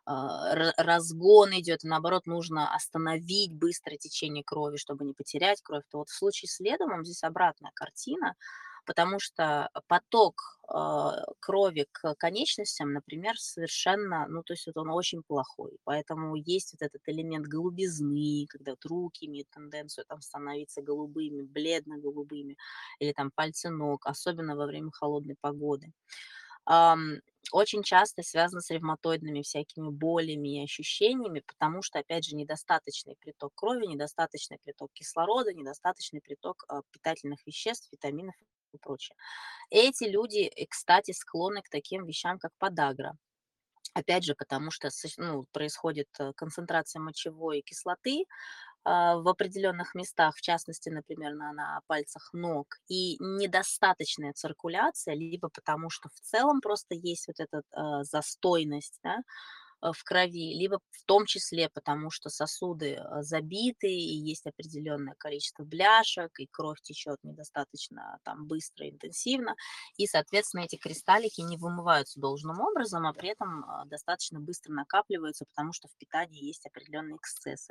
разгон идет, и наоборот нужно остановить быстрое течение крови, чтобы не потерять кровь, то вот в случае с ледомом здесь обратная картина, потому что поток крови к конечностям, например, совершенно, ну, то есть вот он очень плохой. Поэтому есть вот этот элемент голубизны, когда вот руки имеют тенденцию там становиться голубыми, бледно-голубыми, или там пальцы ног, особенно во время холодной погоды. Ам, Очень часто связано с ревматоидными всякими болями и ощущениями, потому что, опять же, недостаточный приток крови, недостаточный приток кислорода, недостаточный приток питательных веществ, витаминов и прочее. Эти люди, кстати, склонны к таким вещам, как подагра. Опять же, потому что ну, происходит концентрация мочевой кислоты в определенных местах, в частности, например, на пальцах ног, и недостаточная циркуляция, либо потому что в целом просто есть вот эта застойность, да, в крови, либо в том числе потому, что сосуды забиты, и есть определенное количество бляшек, и кровь течет недостаточно там быстро и интенсивно, и, соответственно, эти кристаллики не вымываются должным образом, а при этом достаточно быстро накапливаются, потому что в питании есть определенные эксцессы.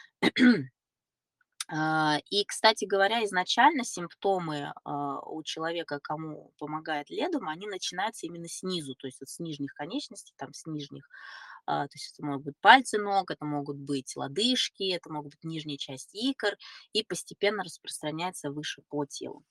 И, кстати говоря, изначально симптомы у человека, кому помогает ледум, они начинаются именно снизу, то есть вот с нижних конечностей, там с нижних, то есть это могут быть пальцы ног, это могут быть лодыжки, это могут быть нижняя часть икр, и постепенно распространяется выше по телу.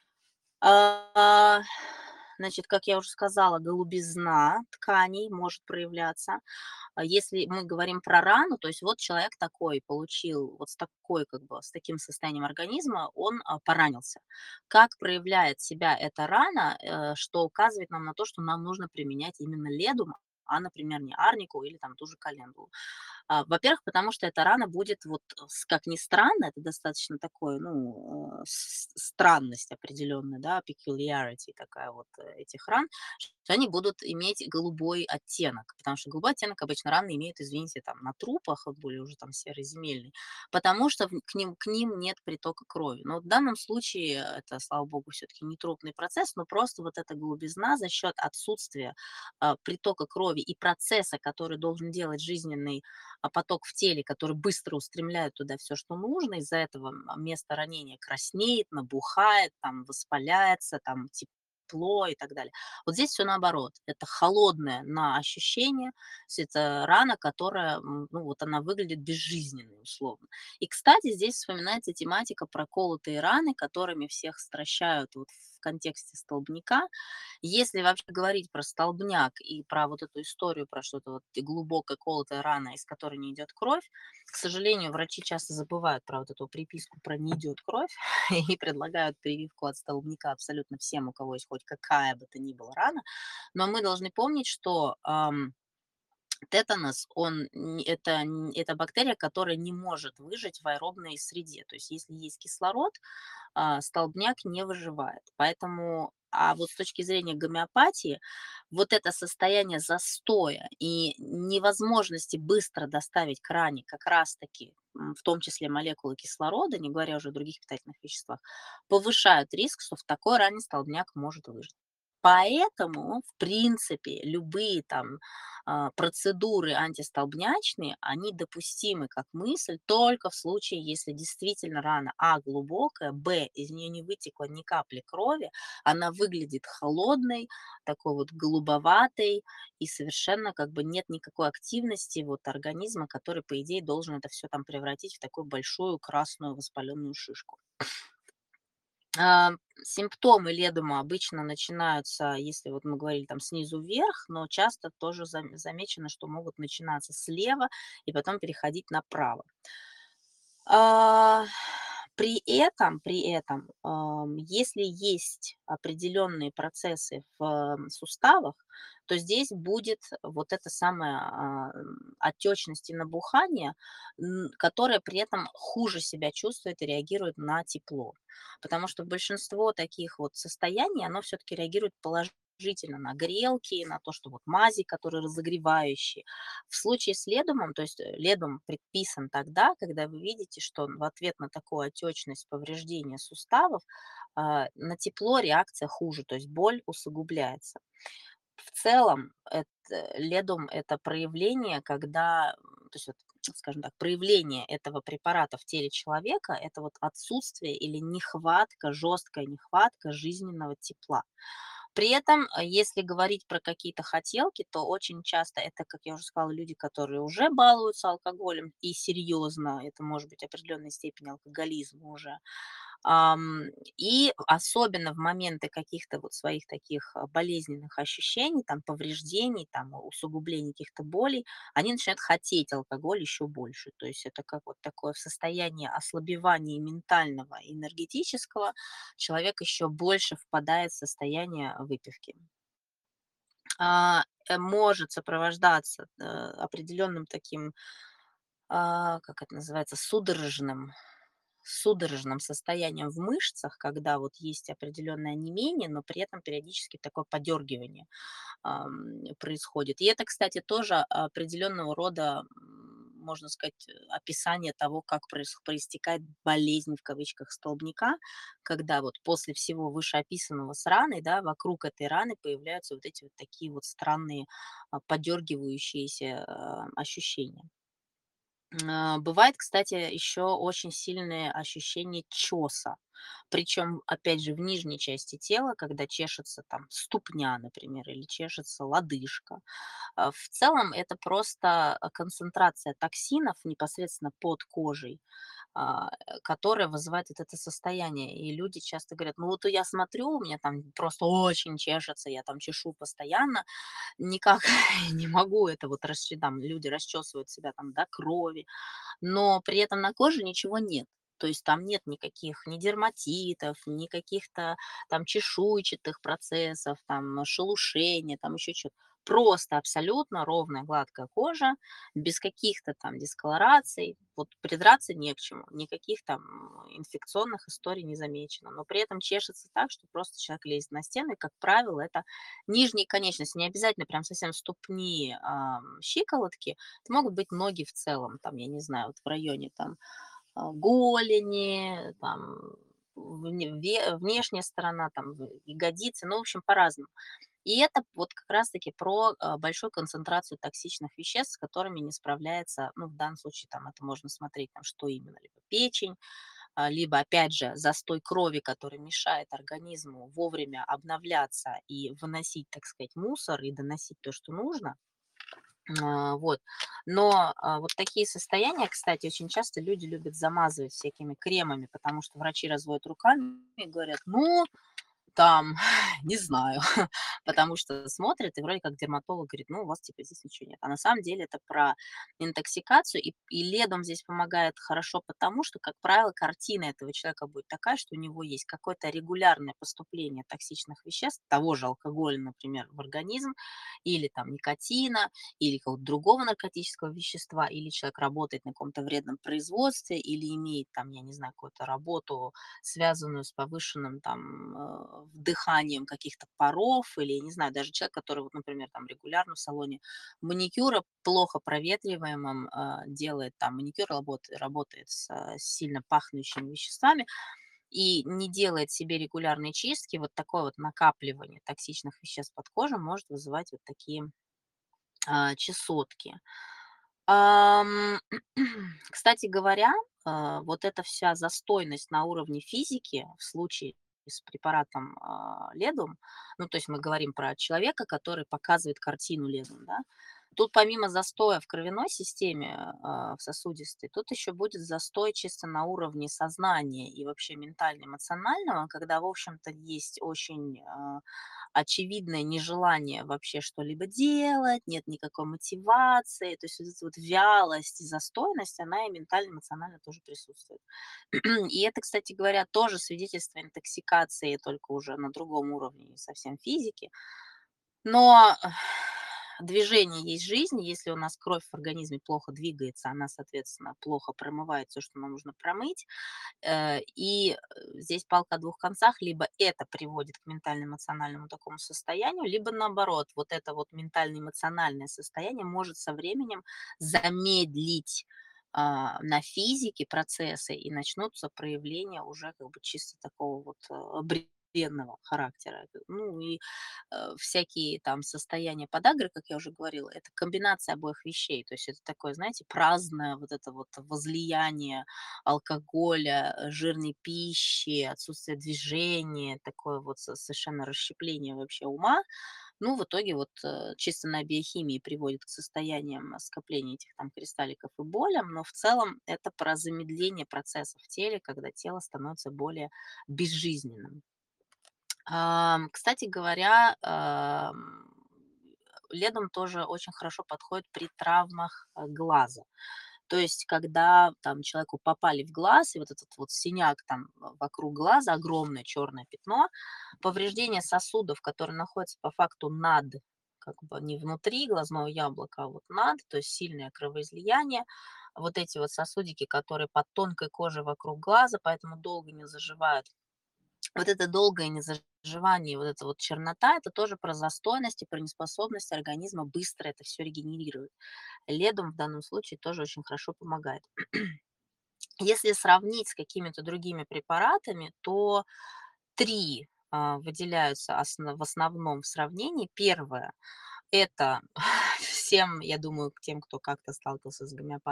А, Значит, как я уже сказала, голубизна тканей может проявляться. Если мы говорим про рану, то есть вот человек такой получил, вот с такой, как бы, с таким состоянием организма, он поранился. Как проявляет себя эта рана, что указывает нам на то, что нам нужно применять именно ледум, а, например, не арнику или там ту же календулу. Во-первых, потому что эта рана будет, вот, как ни странно, это достаточно такое, ну, странность определенная, да, peculiarity такая вот этих ран, что они будут иметь голубой оттенок, потому что голубой оттенок обычно раны имеют, извините, там на трупах, вот более уже там серо-земельный, потому что к ним нет притока крови. Но вот в данном случае это, слава богу, все-таки не трупный процесс, но просто вот эта голубизна за счет отсутствия притока крови и процесса, который должен делать жизненный поток в теле, который быстро устремляет туда все, что нужно. Из-за этого место ранения краснеет, набухает, там воспаляется, там тепло и так далее. Вот здесь все наоборот. Это холодное на ощущение, то есть это рана, которая, ну, вот она выглядит безжизненной условно. И, кстати, здесь вспоминается тематика про колотые раны, которыми всех стращают вот в контексте столбняка. Если вообще говорить про столбняк и про вот эту историю, про что-то вот глубокая колотая рана, из которой не идет кровь, к сожалению, врачи часто забывают про вот эту приписку про «не идет кровь» и предлагают прививку от столбняка абсолютно всем, у кого есть хоть какая бы то ни была рана. Но мы должны помнить, что тетанос, это бактерия, которая не может выжить в аэробной среде. То есть если есть кислород, столбняк не выживает. Поэтому, вот с точки зрения гомеопатии, вот это состояние застоя и невозможности быстро доставить к ране как раз-таки, в том числе молекулы кислорода, не говоря уже о других питательных веществах, повышают риск, что в такой ране столбняк может выжить. Поэтому, в принципе, любые там процедуры антистолбнячные, они допустимы как мысль только в случае, если действительно рана глубокая, из нее не вытекло ни капли крови, она выглядит холодной, такой вот голубоватой, и совершенно как бы нет никакой активности вот организма, который, по идее, должен это все там превратить в такую большую красную воспаленную шишку. А, Симптомы ледома обычно начинаются, если вот мы говорили там снизу вверх, но часто тоже замечено, что могут начинаться слева и потом переходить направо. А, при этом, если есть определенные процессы в суставах, то здесь будет вот эта самая отечность и набухание, которое при этом хуже себя чувствует и реагирует на тепло. Потому что большинство таких вот состояний, оно все-таки реагирует положительно на грелки, на то, что вот мази, которые разогревающие. В случае с ледумом, то есть ледум предписан тогда, когда вы видите, что в ответ на такую отечность, повреждение суставов, на тепло реакция хуже, то есть боль усугубляется. В целом, ледум — это проявление, когда, то есть вот, скажем так, проявление этого препарата в теле человека — это вот отсутствие или нехватка, жесткая нехватка жизненного тепла. При этом, если говорить про какие-то хотелки, то очень часто это, как я уже сказала, люди, которые уже балуются алкоголем и серьезно, это может быть определенной степени алкоголизма уже. И особенно в моменты каких-то вот своих таких болезненных ощущений, там повреждений, там усугублений каких-то болей, они начинают хотеть алкоголь еще больше. То есть это как вот такое состояние ослабевания ментального и энергетического, человек еще больше впадает в состояние выпивки. Может сопровождаться определенным таким, как это называется, судорожным состоянием в мышцах, когда вот есть определенное онемение, но при этом периодически такое подергивание происходит. И это, кстати, тоже определенного рода, можно сказать, описание того, как проистекает болезнь в кавычках столбняка, когда вот после всего вышеописанного с раной, да, вокруг этой раны появляются вот эти вот такие вот странные подергивающиеся ощущения. Бывает, кстати, еще очень сильное ощущение чёса. Причем, опять же, в нижней части тела, когда чешется там ступня, например, или чешется лодыжка. В целом это просто концентрация токсинов непосредственно под кожей, которая вызывает вот это состояние. И люди часто говорят: ну вот я смотрю, у меня там просто очень чешется, я там чешу постоянно, никак не могу это вот там люди расчесывают себя там до крови, но при этом на коже ничего нет. То есть там нет никаких ни дерматитов, ни каких-то там чешуйчатых процессов, там шелушения, там еще что-то. Просто абсолютно ровная гладкая кожа, без каких-то там дисколораций. Вот придраться не к чему, никаких там инфекционных историй не замечено. Но при этом чешется так, что просто человек лезет на стены. Как правило, это нижние конечности, не обязательно прям совсем ступни, щиколотки, это могут быть ноги в целом, там, я не знаю, вот в районе там голени, там внешняя сторона, там ягодицы, ну, в общем, по-разному. И это вот как раз-таки про большую концентрацию токсичных веществ, с которыми не справляется, ну, в данном случае там это можно смотреть, там, что именно, либо печень, либо, опять же, застой крови, который мешает организму вовремя обновляться и выносить, так сказать, мусор и доносить то, что нужно. Вот. Но вот такие состояния, кстати, очень часто люди любят замазывать всякими кремами, потому что врачи разводят руками и говорят, ну, там, не знаю, потому что смотрит, и вроде как дерматолог говорит: "Ну, у вас типа здесь ничего нет". А на самом деле это про интоксикацию, и ледом здесь помогает хорошо потому, что, как правило, картина этого человека будет такая, что у него есть какое-то регулярное поступление токсичных веществ, того же алкоголя, например, в организм, или там никотина, или какого-то другого наркотического вещества, или человек работает на каком-то вредном производстве, или имеет там, я не знаю, какую-то работу, связанную с повышенным там вдыханием каких-то паров, или, не знаю, даже человек, который, вот, например, там регулярно в салоне маникюра плохо проветриваемым делает там маникюр, работает с сильно пахнущими веществами и не делает себе регулярные чистки, вот такое вот накапливание токсичных веществ под кожей может вызывать вот такие чесотки. Ам, Кстати говоря, вот эта вся застойность на уровне физики в случае с препаратом ледом, ну, то есть мы говорим про человека, который показывает картину ледом, да, тут помимо застоя в кровяной системе, в сосудистой, тут еще будет застой чисто на уровне сознания и вообще ментально-эмоционального, когда, в общем-то, есть очень очевидное нежелание вообще что-либо делать, нет никакой мотивации, то есть вот эта вот вялость и застойность, она и ментально, эмоционально тоже присутствует. И это, кстати говоря, тоже свидетельство интоксикации, только уже на другом уровне совсем физики. Но движение есть жизнь. Если у нас кровь в организме плохо двигается, она, соответственно, плохо промывает все, что нам нужно промыть. Здесь палка о двух концах. Либо это приводит к ментально-эмоциональному такому состоянию, либо наоборот, вот это вот ментально-эмоциональное состояние может со временем замедлить на физике процессы, и начнутся проявления уже как бы чисто такого вот бренного характера. Ну и всякие там состояния подагры, как я уже говорила, это комбинация обоих вещей. То есть это такое, знаете, праздное вот это вот возлияние алкоголя, жирной пищи, отсутствие движения, такое вот совершенно расщепление вообще ума. Ну, в итоге вот чисто на биохимии приводит к состояниям скопления этих там кристалликов и болям, но в целом это про замедление процессов в теле, когда тело становится более безжизненным. Кстати говоря, ледом тоже очень хорошо подходит при травмах глаза. То есть, когда там человеку попали в глаз, и вот этот вот синяк там вокруг глаза, огромное черное пятно, повреждение сосудов, которые находятся по факту над, как бы не внутри глазного яблока, а вот над, то есть сильное кровоизлияние, вот эти вот сосудики, которые под тонкой кожей вокруг глаза, поэтому долго не заживают, вот это долгое незаживание, вот эта вот чернота — это тоже про застойность и про неспособность организма быстро это все регенерировать. Ледом в данном случае тоже очень хорошо помогает. Если сравнить с какими-то другими препаратами, то 3 выделяются в основном в сравнении. Первое — это всем, я думаю, к тем, кто как-то сталкивался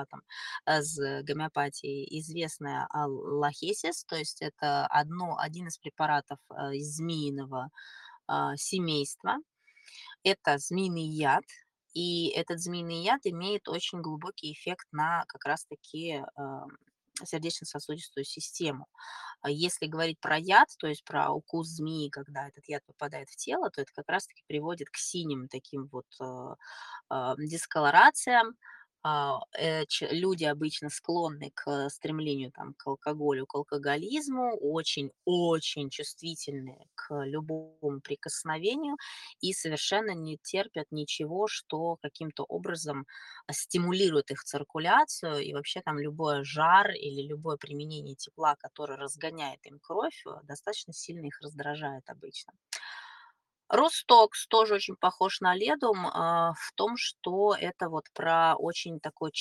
с гомеопатией, известная лахесис, то есть это один из препаратов из змеиного семейства. Это змеиный яд, и этот змеиный яд имеет очень глубокий эффект на как раз-таки сердечно-сосудистую систему. А если говорить про яд, то есть про укус змеи, когда этот яд попадает в тело, то это как раз-таки приводит к синим таким вот дисколорациям. Люди обычно склонны к стремлению там, к алкоголю, к алкоголизму, очень-очень чувствительны к любому прикосновению и совершенно не терпят ничего, что каким-то образом стимулирует их циркуляцию, и вообще там любой жар или любое применение тепла, которое разгоняет им кровь, достаточно сильно их раздражает обычно. Ростокс тоже очень похож на ледум в том, что это вот про очень такое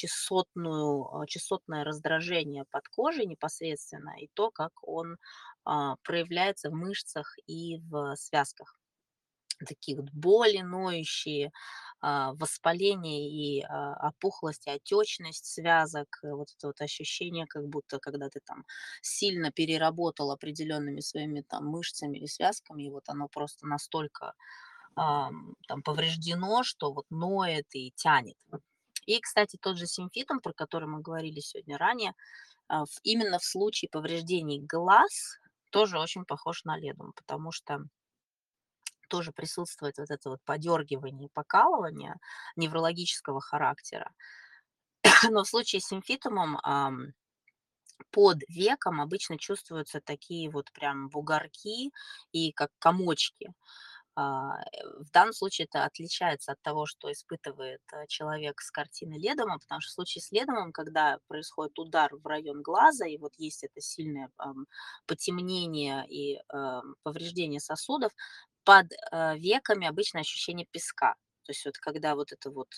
частотное раздражение под кожей непосредственно и то, как он проявляется в мышцах и в связках. такие вот боли ноющие, воспаление и опухлость, и отечность связок, вот это вот ощущение, как будто когда ты там сильно переработал определенными своими там мышцами или связками, и вот оно просто настолько там повреждено, что вот ноет и тянет. И, кстати, тот же симфитум, про который мы говорили сегодня ранее, именно в случае повреждений глаз тоже очень похож на ледум, потому что тоже присутствует вот это вот подергивание, покалывание неврологического характера. Но в случае с симфитумом под веком обычно чувствуются такие вот прям бугорки и как комочки. В данном случае это отличается от того, что испытывает человек с картины Ледома, потому что в случае с Ледомом, когда происходит удар в район глаза, и вот есть это сильное потемнение и повреждение сосудов, под веками обычно ощущение песка. То есть вот когда вот эта вот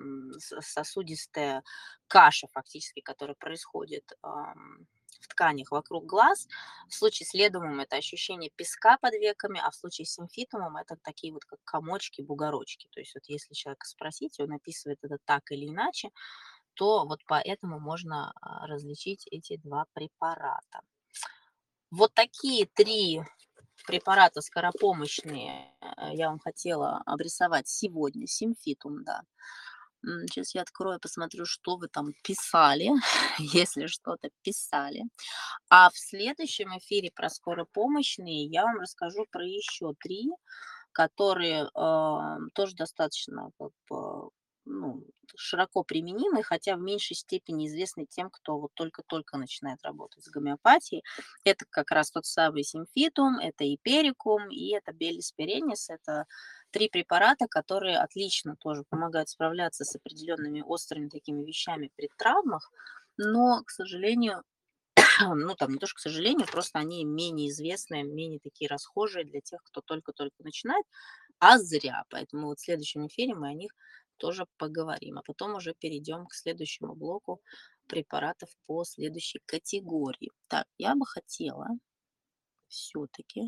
сосудистая каша фактически, которая происходит в тканях вокруг глаз, в случае с ледумом это ощущение песка под веками, а в случае с симфитумом это такие вот как комочки, бугорочки. То есть вот если человека спросить, и он описывает это так или иначе, то вот поэтому можно различить эти два препарата. Вот такие три препарата скоропомощные я вам хотела обрисовать сегодня. Симфитум, да. Сейчас я открою, посмотрю, что вы там писали, если что-то писали. А в следующем эфире про скоропомощные я вам расскажу про еще 3, которые, тоже достаточно как бы, ну, широко применимы, хотя в меньшей степени известны тем, кто вот только-только начинает работать с гомеопатией. Это как раз тот самый симфитум, это иперикум и это белис перенис. Это 3 препарата, которые отлично тоже помогают справляться с определенными острыми такими вещами при травмах, но, к сожалению, ну, там не то, что к сожалению, просто они менее известные, менее такие расхожие для тех, кто только-только начинает, а зря. Поэтому вот в следующем эфире мы о них тоже поговорим. А потом уже перейдем к следующему блоку препаратов по следующей категории. Так, я бы хотела все-таки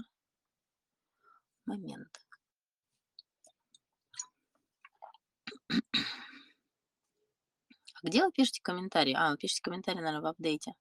момент. А где вы пишете комментарии? Вы пишете комментарии, наверное, в апдейте.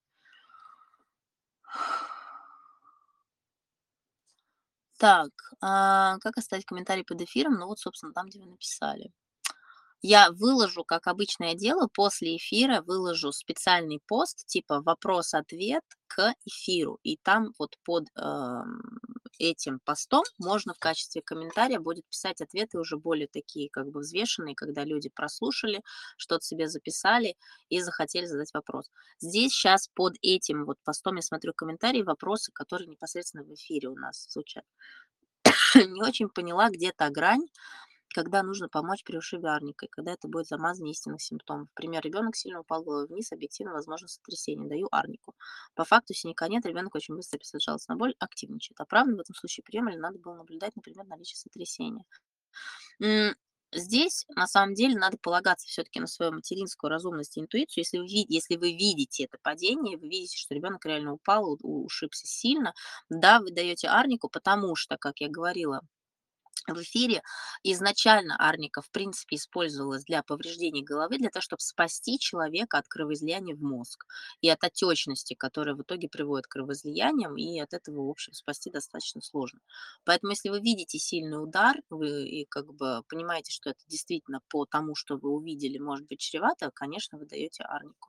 Так, как оставить комментарий под эфиром? Ну вот, собственно, там, где вы написали. Я выложу, как обычно я делаю, после эфира выложу специальный пост, типа вопрос-ответ к эфиру. И там вот под этим постом можно в качестве комментария будет писать ответы уже более такие как бы взвешенные, когда люди прослушали, что-то себе записали и захотели задать вопрос. Здесь сейчас под этим вот постом я смотрю комментарии, вопросы, которые непосредственно в эфире у нас звучат. Не очень поняла, где та грань, когда нужно помочь при ушибе арникой, когда это будет замазание истинных симптомов. Например, ребенок сильно упал головой вниз, объективно возможно сотрясение. Даю арнику. По факту синяка нет, ребенок очень быстро описывает жалость на боль, активничает. А правда в этом случае приема или надо было наблюдать, например, наличие сотрясения? М, Здесь, на самом деле, надо полагаться все-таки на свою материнскую разумность и интуицию. Если вы видите это падение, вы видите, что ребенок реально упал, ушибся сильно, да, вы даете арнику, потому что, как я говорила, в эфире. Изначально арника, в принципе, использовалась для повреждений головы, для того, чтобы спасти человека от кровоизлияния в мозг и от отечности, которая в итоге приводит к кровоизлияниям, и от этого, в общем, спасти достаточно сложно. Поэтому, если вы видите сильный удар, вы и как бы понимаете, что это действительно по тому, что вы увидели, может быть чревато, конечно, вы даете арнику.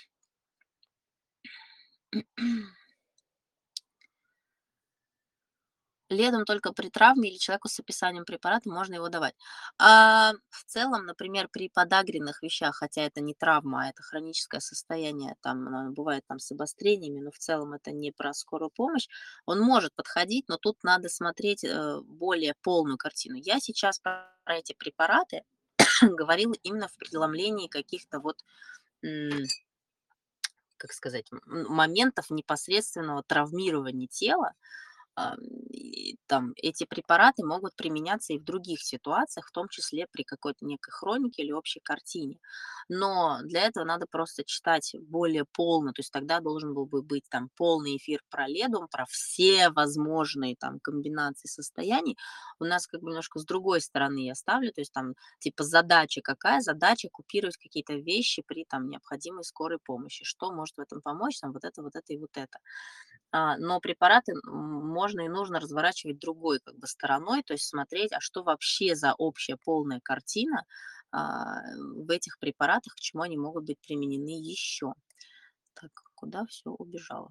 Летом только при травме или человеку с описанием препарата можно его давать. В целом, например, при подагренных вещах, хотя это не травма, а это хроническое состояние, там бывает там с обострениями, но в целом это не про скорую помощь, он может подходить, но тут надо смотреть более полную картину. Я сейчас про эти препараты говорила именно в преломлении каких-то вот, м, как сказать, моментов непосредственного травмирования тела, И там эти препараты могут применяться и в других ситуациях, в том числе при какой-то некой хронике или общей картине. Но для этого надо просто читать более полно, то есть тогда должен был бы быть там полный эфир про ледум, про все возможные там комбинации состояний. У нас как бы немножко с другой стороны я ставлю, то есть там типа задача какая? Задача купировать какие-то вещи при там необходимой скорой помощи. Что может в этом помочь? Там вот это и вот это. Но препараты можно и нужно разворачивать другой как бы стороной, то есть смотреть, а что вообще за общая полная картина в этих препаратах, к чему они могут быть применены еще. Так, куда все убежало?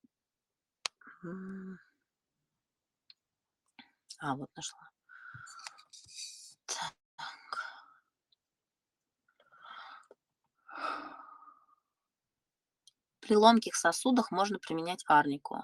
М, вот нашла. Так. При ломких сосудах можно применять арнику.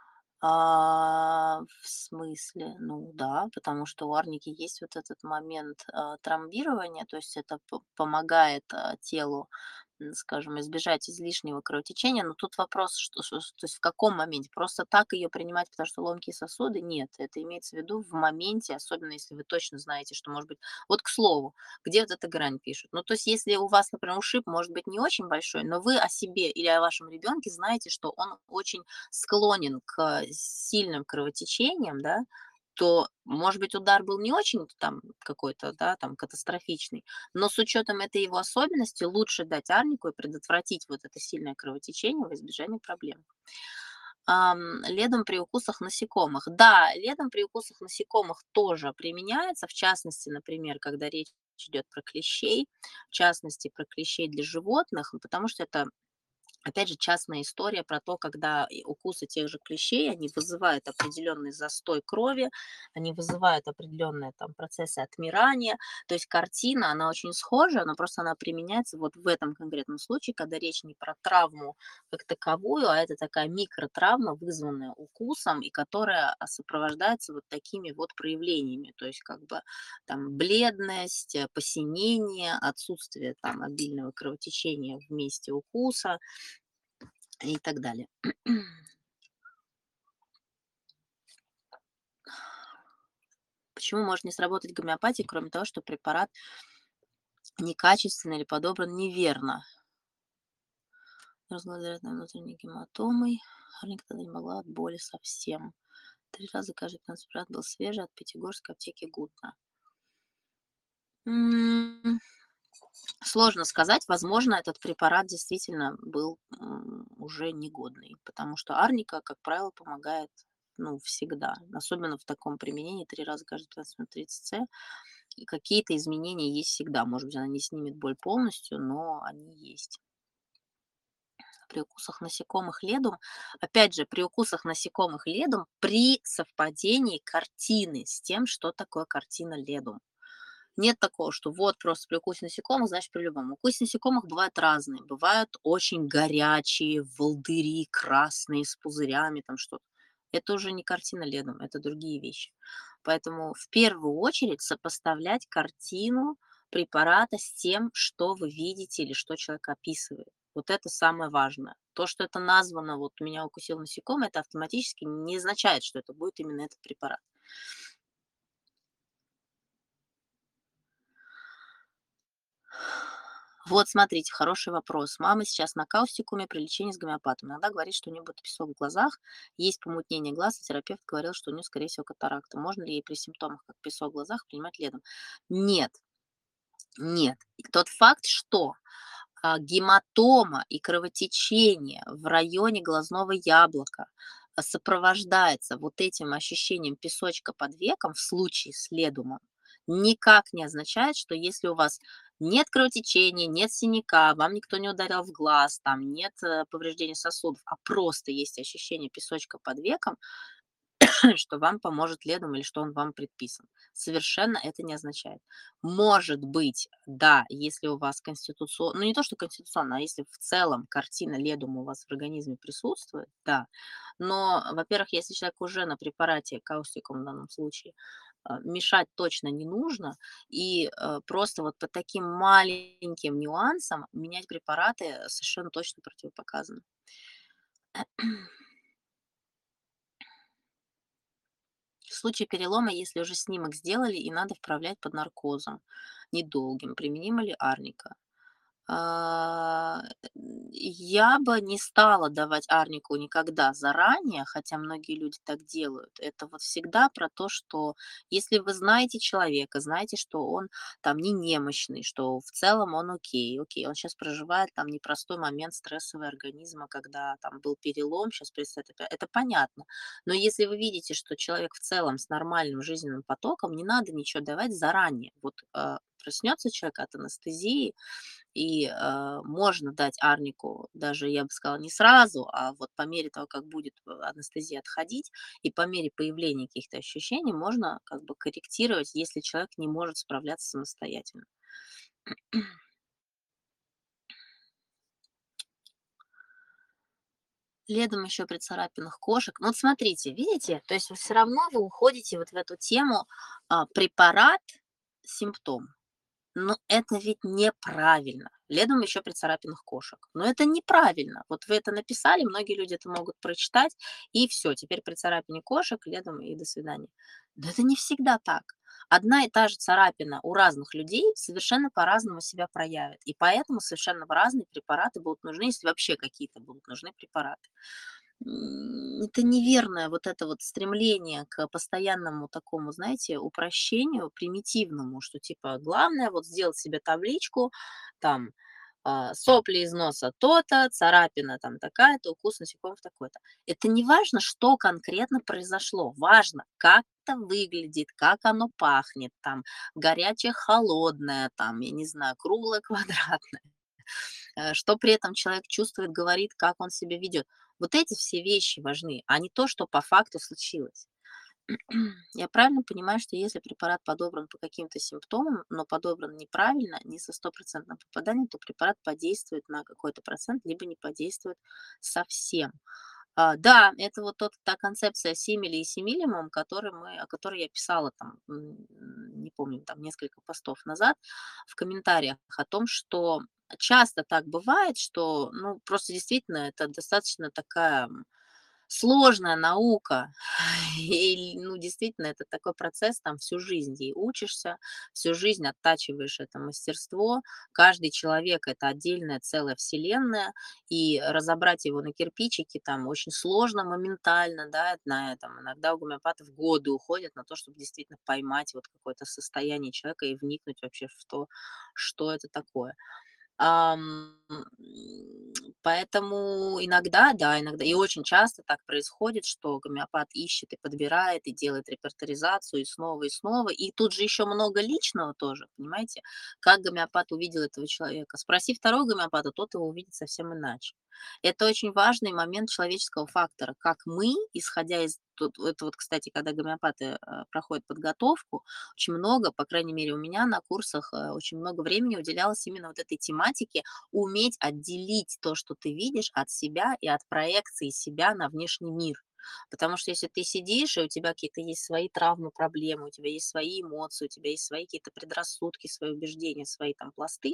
В смысле? Ну да, потому что у арники есть вот этот момент тромбирования, то есть это помогает телу, скажем, избежать излишнего кровотечения. Но тут вопрос, то есть в каком моменте? Просто так ее принимать, потому что ломкие сосуды? Нет, это имеется в виду в моменте, особенно если вы точно знаете, что может быть. Вот к слову, где вот эта грань пишут? Ну, то есть если у вас, например, ушиб может быть не очень большой, но вы о себе или о вашем ребенке знаете, что он очень склонен к сильным кровотечениям, да, то, может быть, удар был не очень там какой-то, да, там катастрофичный, но с учетом этой его особенности лучше дать арнику и предотвратить вот это сильное кровотечение во избежание проблем. Ледом при укусах насекомых. Да, ледом при укусах насекомых тоже применяется, в частности, например, когда речь идет про клещей, в частности, про клещей для животных, потому что это опять же, частная история про то, когда укусы тех же клещей, они вызывают определенный застой крови, они вызывают определенные там процессы отмирания. То есть картина, она очень схожа, но просто она применяется вот в этом конкретном случае, когда речь не про травму как таковую, а это такая микротравма, вызванная укусом, и которая сопровождается вот такими вот проявлениями. То есть как бы там бледность, посинение, отсутствие там обильного кровотечения в месте укуса, и так далее. Почему может не сработать гомеопатия, кроме того, что препарат некачественный или подобран неверно? Разгладает на внутренней гематомой. Никогда не могла от боли совсем. 3 раза каждый 15 препарат был свежий от Пятигорской аптеки Гутна. М, Сложно сказать. Возможно, этот препарат действительно был уже негодный, потому что арника, как правило, помогает ну, всегда. Особенно в таком применении 3 раза каждые 15 минут 30 С. И какие-то изменения есть всегда. Может быть, она не снимет боль полностью, но они есть. При укусах насекомых ледом, опять же, при укусах насекомых ледом при совпадении картины с тем, что такое картина ледом. Нет такого, что вот просто при укусе насекомых, значит, при любом. Укусы насекомых бывают разные. Бывают очень горячие, волдыри, красные, с пузырями, там что-то. Это уже не картина ледом, это другие вещи. Поэтому в первую очередь сопоставлять картину препарата с тем, что вы видите или что человек описывает. Вот это самое важное. То, что это названо, вот меня укусил насекомый, это автоматически не означает, что это будет именно этот препарат. Вот смотрите, хороший вопрос. Мама сейчас на каустикуме при лечении с гомеопатом. Иногда говорит, что у нее будет песок в глазах, есть помутнение глаз, и терапевт говорил, что у нее, скорее всего, катаракта. Можно ли ей при симптомах, как песок в глазах, принимать ледом? Нет, нет. И тот факт, что гематома и кровотечение в районе глазного яблока сопровождается вот этим ощущением песочка под веком в случае с ледумом, никак не означает, что если у вас нет кровотечения, нет синяка, вам никто не ударил в глаз, там нет повреждения сосудов, а просто есть ощущение песочка под веком, что вам поможет ледом или что он вам предписан. Совершенно это не означает. Может быть, да, если у вас конституционно, ну не то, что конституционно, а если в целом картина ледума у вас в организме присутствует, да. Но, во-первых, если человек уже на препарате, каустиком в данном случае, мешать точно не нужно. И просто вот по таким маленьким нюансам менять препараты совершенно точно противопоказано. В случае перелома, если уже снимок сделали и надо вправлять под наркозом недолгим, применимо ли арника? А, я бы не стала давать арнику никогда заранее, хотя многие люди так делают. Это вот всегда про то, что если вы знаете человека, знаете, что он там не немощный, что в целом он окей, он сейчас проживает там непростой момент стрессовый организма, когда там был перелом, сейчас представьте, это понятно. Но если вы видите, что человек в целом с нормальным жизненным потоком, не надо ничего давать заранее. Вот проснется человек от анестезии, и, можно дать арнику даже, я бы сказала, не сразу, а вот по мере того, как будет анестезия отходить, и по мере появления каких-то ощущений можно как бы корректировать, если человек не может справляться самостоятельно. Следом еще при царапинах кошек. Ну вот смотрите, видите, то есть все равно вы уходите вот в эту тему препарат, симптом. Но это ведь неправильно. Летом еще при царапинах кошек. Но это неправильно. Вот вы это написали, многие люди это могут прочитать, и все, теперь при царапине кошек летом и до свидания. Но это не всегда так. Одна и та же царапина у разных людей совершенно по-разному себя проявит. И поэтому совершенно разные препараты будут нужны, если вообще какие-то будут нужны препараты. Это неверное вот это вот стремление к постоянному такому, знаете, упрощению, примитивному, что типа главное вот сделать себе табличку, там сопли из носа то-то, царапина там такая-то, укус насекомых такой-то. Это не важно, что конкретно произошло, важно, как это выглядит, как оно пахнет, там, горячее, холодное, там, я не знаю, круглое, квадратное, что при этом человек чувствует, говорит, как он себя ведет. Вот эти все вещи важны, а не то, что по факту случилось. Я правильно понимаю, что если препарат подобран по каким-то симптомам, но подобран неправильно, не со стопроцентным попаданием, то препарат подействует на какой-то процент, либо не подействует совсем. Да, это вот та концепция симили и симилимум, о которой я писала там, не помню, там несколько постов назад в комментариях о том, что часто так бывает, что, ну, просто действительно это достаточно такая сложная наука. И, ну, действительно, это такой процесс, там всю жизнь ей учишься, всю жизнь оттачиваешь это мастерство. Каждый человек — это отдельная целая вселенная, и разобрать его на кирпичики там очень сложно моментально, да, там, иногда у гомеопатов годы уходят на то, чтобы действительно поймать вот какое-то состояние человека и вникнуть вообще в то, что это такое. Ам, Поэтому иногда, да, иногда и очень часто так происходит, что гомеопат ищет и подбирает, и делает репертуаризацию, и снова, и снова. И тут же еще много личного тоже, понимаете? Как гомеопат увидел этого человека. Спроси второго гомеопата, тот его увидит совсем иначе. Это очень важный момент человеческого фактора. Как мы, исходя из... Это вот, кстати, когда гомеопаты проходят подготовку, очень много, по крайней мере, у меня на курсах очень много времени уделялось именно вот этой тематике, уметь отделить то, что ты видишь, от себя и от проекции себя на внешний мир. Потому что если ты сидишь, и у тебя какие-то есть свои травмы, проблемы, у тебя есть свои эмоции, у тебя есть свои какие-то предрассудки, свои убеждения, свои там пласты,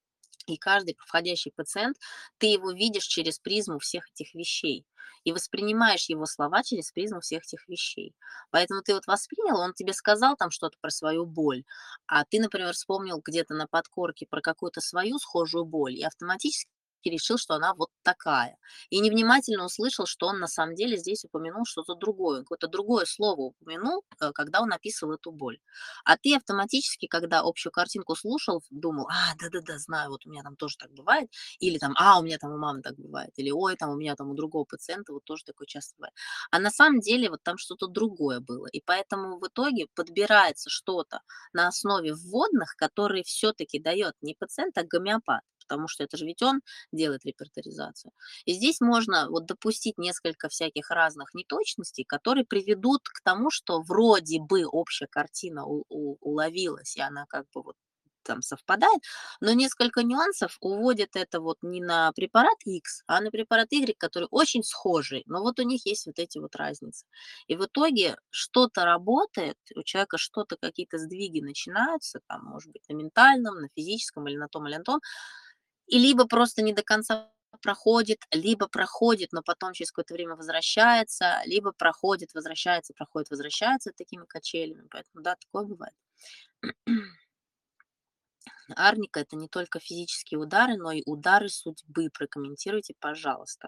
и каждый входящий пациент, ты его видишь через призму всех этих вещей и воспринимаешь его слова через призму всех этих вещей. Поэтому ты вот воспринял, он тебе сказал там что-то про свою боль, а ты, например, вспомнил где-то на подкорке про какую-то свою схожую боль и автоматически решил, что она вот такая. И невнимательно услышал, что он на самом деле здесь упомянул что-то другое, какое-то другое слово упомянул, когда он описывал эту боль. А ты автоматически, когда общую картинку слушал, думал: да-да-да, знаю, вот у меня там тоже так бывает. Или там: у меня там у мамы так бывает. Или: ой, там у меня там у другого пациента вот тоже такое часто бывает. А на самом деле вот там что-то другое было. И поэтому в итоге подбирается что-то на основе вводных, которые все-таки дает не пациент, а гомеопат. Потому что это же ведь он делает репертуаризацию. И здесь можно вот допустить несколько всяких разных неточностей, которые приведут к тому, что вроде бы общая картина уловилась, и она как бы вот там совпадает, но несколько нюансов уводят это вот не на препарат X, а на препарат Y, который очень схожий, но вот у них есть вот эти вот разницы. И в итоге что-то работает, у человека что-то, какие-то сдвиги начинаются, там, может быть, на ментальном, на физическом или на том, и либо просто не до конца проходит, либо проходит, но потом через какое-то время возвращается, либо проходит, возвращается, проходит, возвращается такими качелями. Поэтому да, такое бывает. Арника — это не только физические удары, но и удары судьбы. Прокомментируйте, пожалуйста.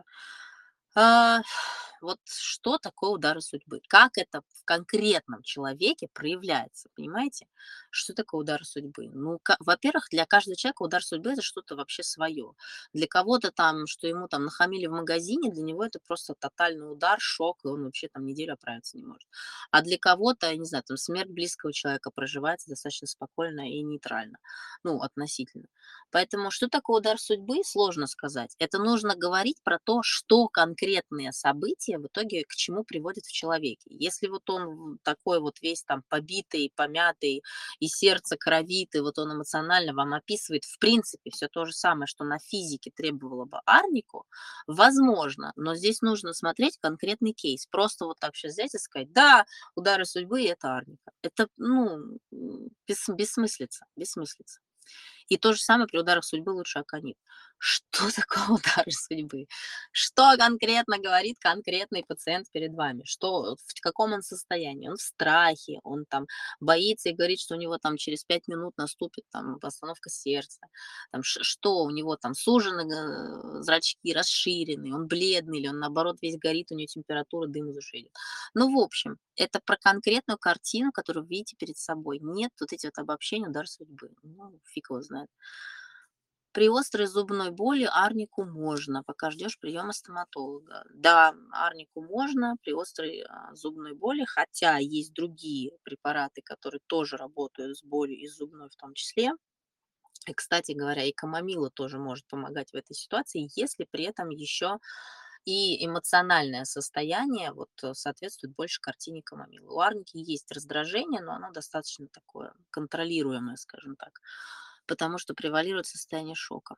А, вот что такое удары судьбы? Как это в конкретном человеке проявляется, понимаете? Что такое удар судьбы? Ну, во-первых, для каждого человека удар судьбы — это что-то вообще свое. Для кого-то там, что ему там нахамили в магазине, для него это просто тотальный удар, шок, и он вообще там неделю оправиться не может. А для кого-то, я не знаю, там смерть близкого человека проживается достаточно спокойно и нейтрально, ну, относительно. Поэтому что такое удар судьбы, сложно сказать. Это нужно говорить про то, что конкретные события в итоге к чему приводят в человеке. Если вот он такой вот весь там побитый, помятый, и сердце кровит, и вот он эмоционально вам описывает, в принципе, все то же самое, что на физике требовало бы арнику, возможно, но здесь нужно смотреть конкретный кейс. Просто вот так сейчас взять и сказать, да, удары судьбы — это арника. Это, ну, бессмыслица, бессмыслица. И то же самое при ударах судьбы лучше аконит. Что такое удары судьбы? Что конкретно говорит конкретный пациент перед вами? Что, в каком он состоянии? Он в страхе, он там боится и говорит, что у него там через 5 минут наступит там остановка сердца. Там, что у него там сужены зрачки, расширены, он бледный или он наоборот весь горит, у него температура, дым из ушей идет. Ну, в общем, это про конкретную картину, которую вы видите перед собой. Нет вот эти вот обобщения, удар судьбы. Ну, фиг его знает. При острой зубной боли арнику можно, пока ждешь приема стоматолога. Да, арнику можно при острой зубной боли, хотя есть другие препараты, которые тоже работают с болью и зубной в том числе. И, кстати говоря, и камомила тоже может помогать в этой ситуации, если при этом еще и эмоциональное состояние вот соответствует больше картине камомилы. У арники есть раздражение, но оно достаточно такое контролируемое, скажем так, потому что превалирует состояние шока.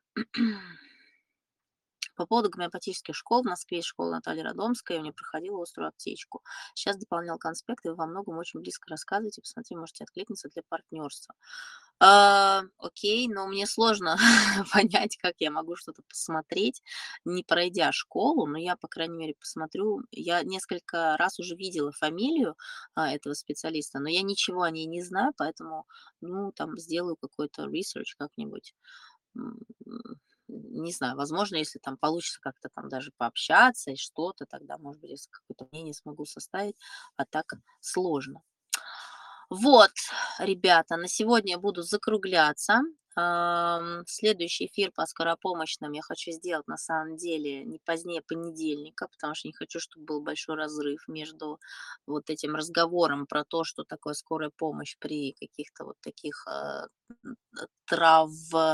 По поводу гомеопатических школ, в Москве есть школа Натальи Радомской, я у нее проходила острую аптечку. Сейчас дополнял конспекты, вы во многом очень близко рассказываете, посмотри, можете откликнуться для партнерства. Окей, но мне сложно понять, как я могу что-то посмотреть, не пройдя школу, но я, по крайней мере, посмотрю. Я несколько раз уже видела фамилию этого специалиста, но я ничего о ней не знаю, поэтому, ну, там, сделаю какой-то research как-нибудь. М, Не знаю, возможно, если там получится как-то там даже пообщаться и что-то, тогда, может быть, если какое-то мнение смогу составить, а так сложно. Вот, ребята, на сегодня я буду закругляться. Следующий эфир по скоропомощным я хочу сделать на самом деле не позднее понедельника, потому что не хочу, чтобы был большой разрыв между вот этим разговором про то, что такое скорая помощь при каких-то вот таких трав,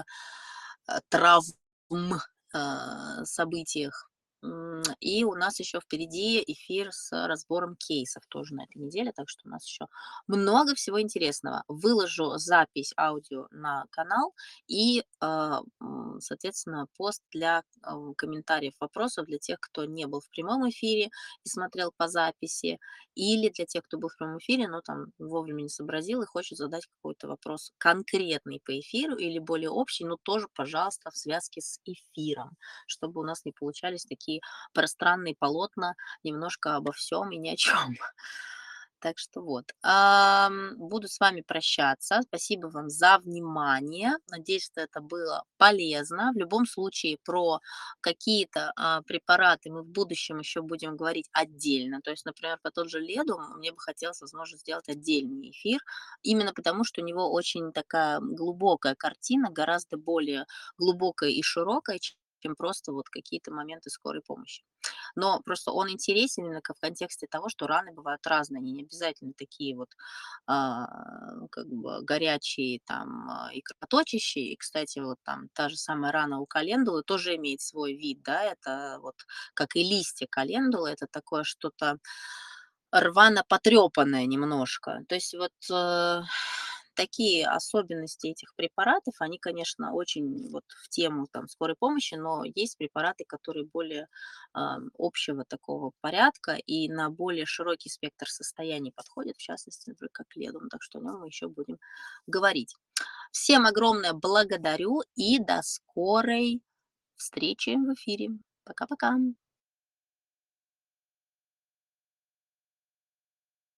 травм событиях. И у нас еще впереди эфир с разбором кейсов тоже на этой неделе, так что у нас еще много всего интересного. Выложу запись аудио на канал и, соответственно, пост для комментариев, вопросов для тех, кто не был в прямом эфире и смотрел по записи, или для тех, кто был в прямом эфире, но там вовремя не сообразил и хочет задать какой-то вопрос конкретный по эфиру или более общий, но тоже, пожалуйста, в связке с эфиром, чтобы у нас не получались такие пространные полотна немножко обо всем и ни о чем. Так что вот, буду с вами прощаться. Спасибо вам за внимание. Надеюсь, что это было полезно. В любом случае, про какие-то препараты мы в будущем еще будем говорить отдельно. То есть, например, по тот же леду мне бы хотелось, возможно, сделать отдельный эфир, именно потому что у него очень такая глубокая картина, гораздо более глубокая и широкая, чем просто вот какие-то моменты скорой помощи. Но просто он интересен именно в контексте того, что раны бывают разные, они не обязательно такие вот как бы горячие там и кровоточащие. И, кстати, вот там та же самая рана у календулы тоже имеет свой вид, да, это вот как и листья календулы, это такое что-то рвано потрепанное немножко. То есть вот такие особенности этих препаратов, они, конечно, очень вот в тему там скорой помощи, но есть препараты, которые более общего такого порядка и на более широкий спектр состояний подходят, в частности, например, как ледом, так что о нем мы еще будем говорить. Всем огромное благодарю и до скорой встречи в эфире. Пока-пока.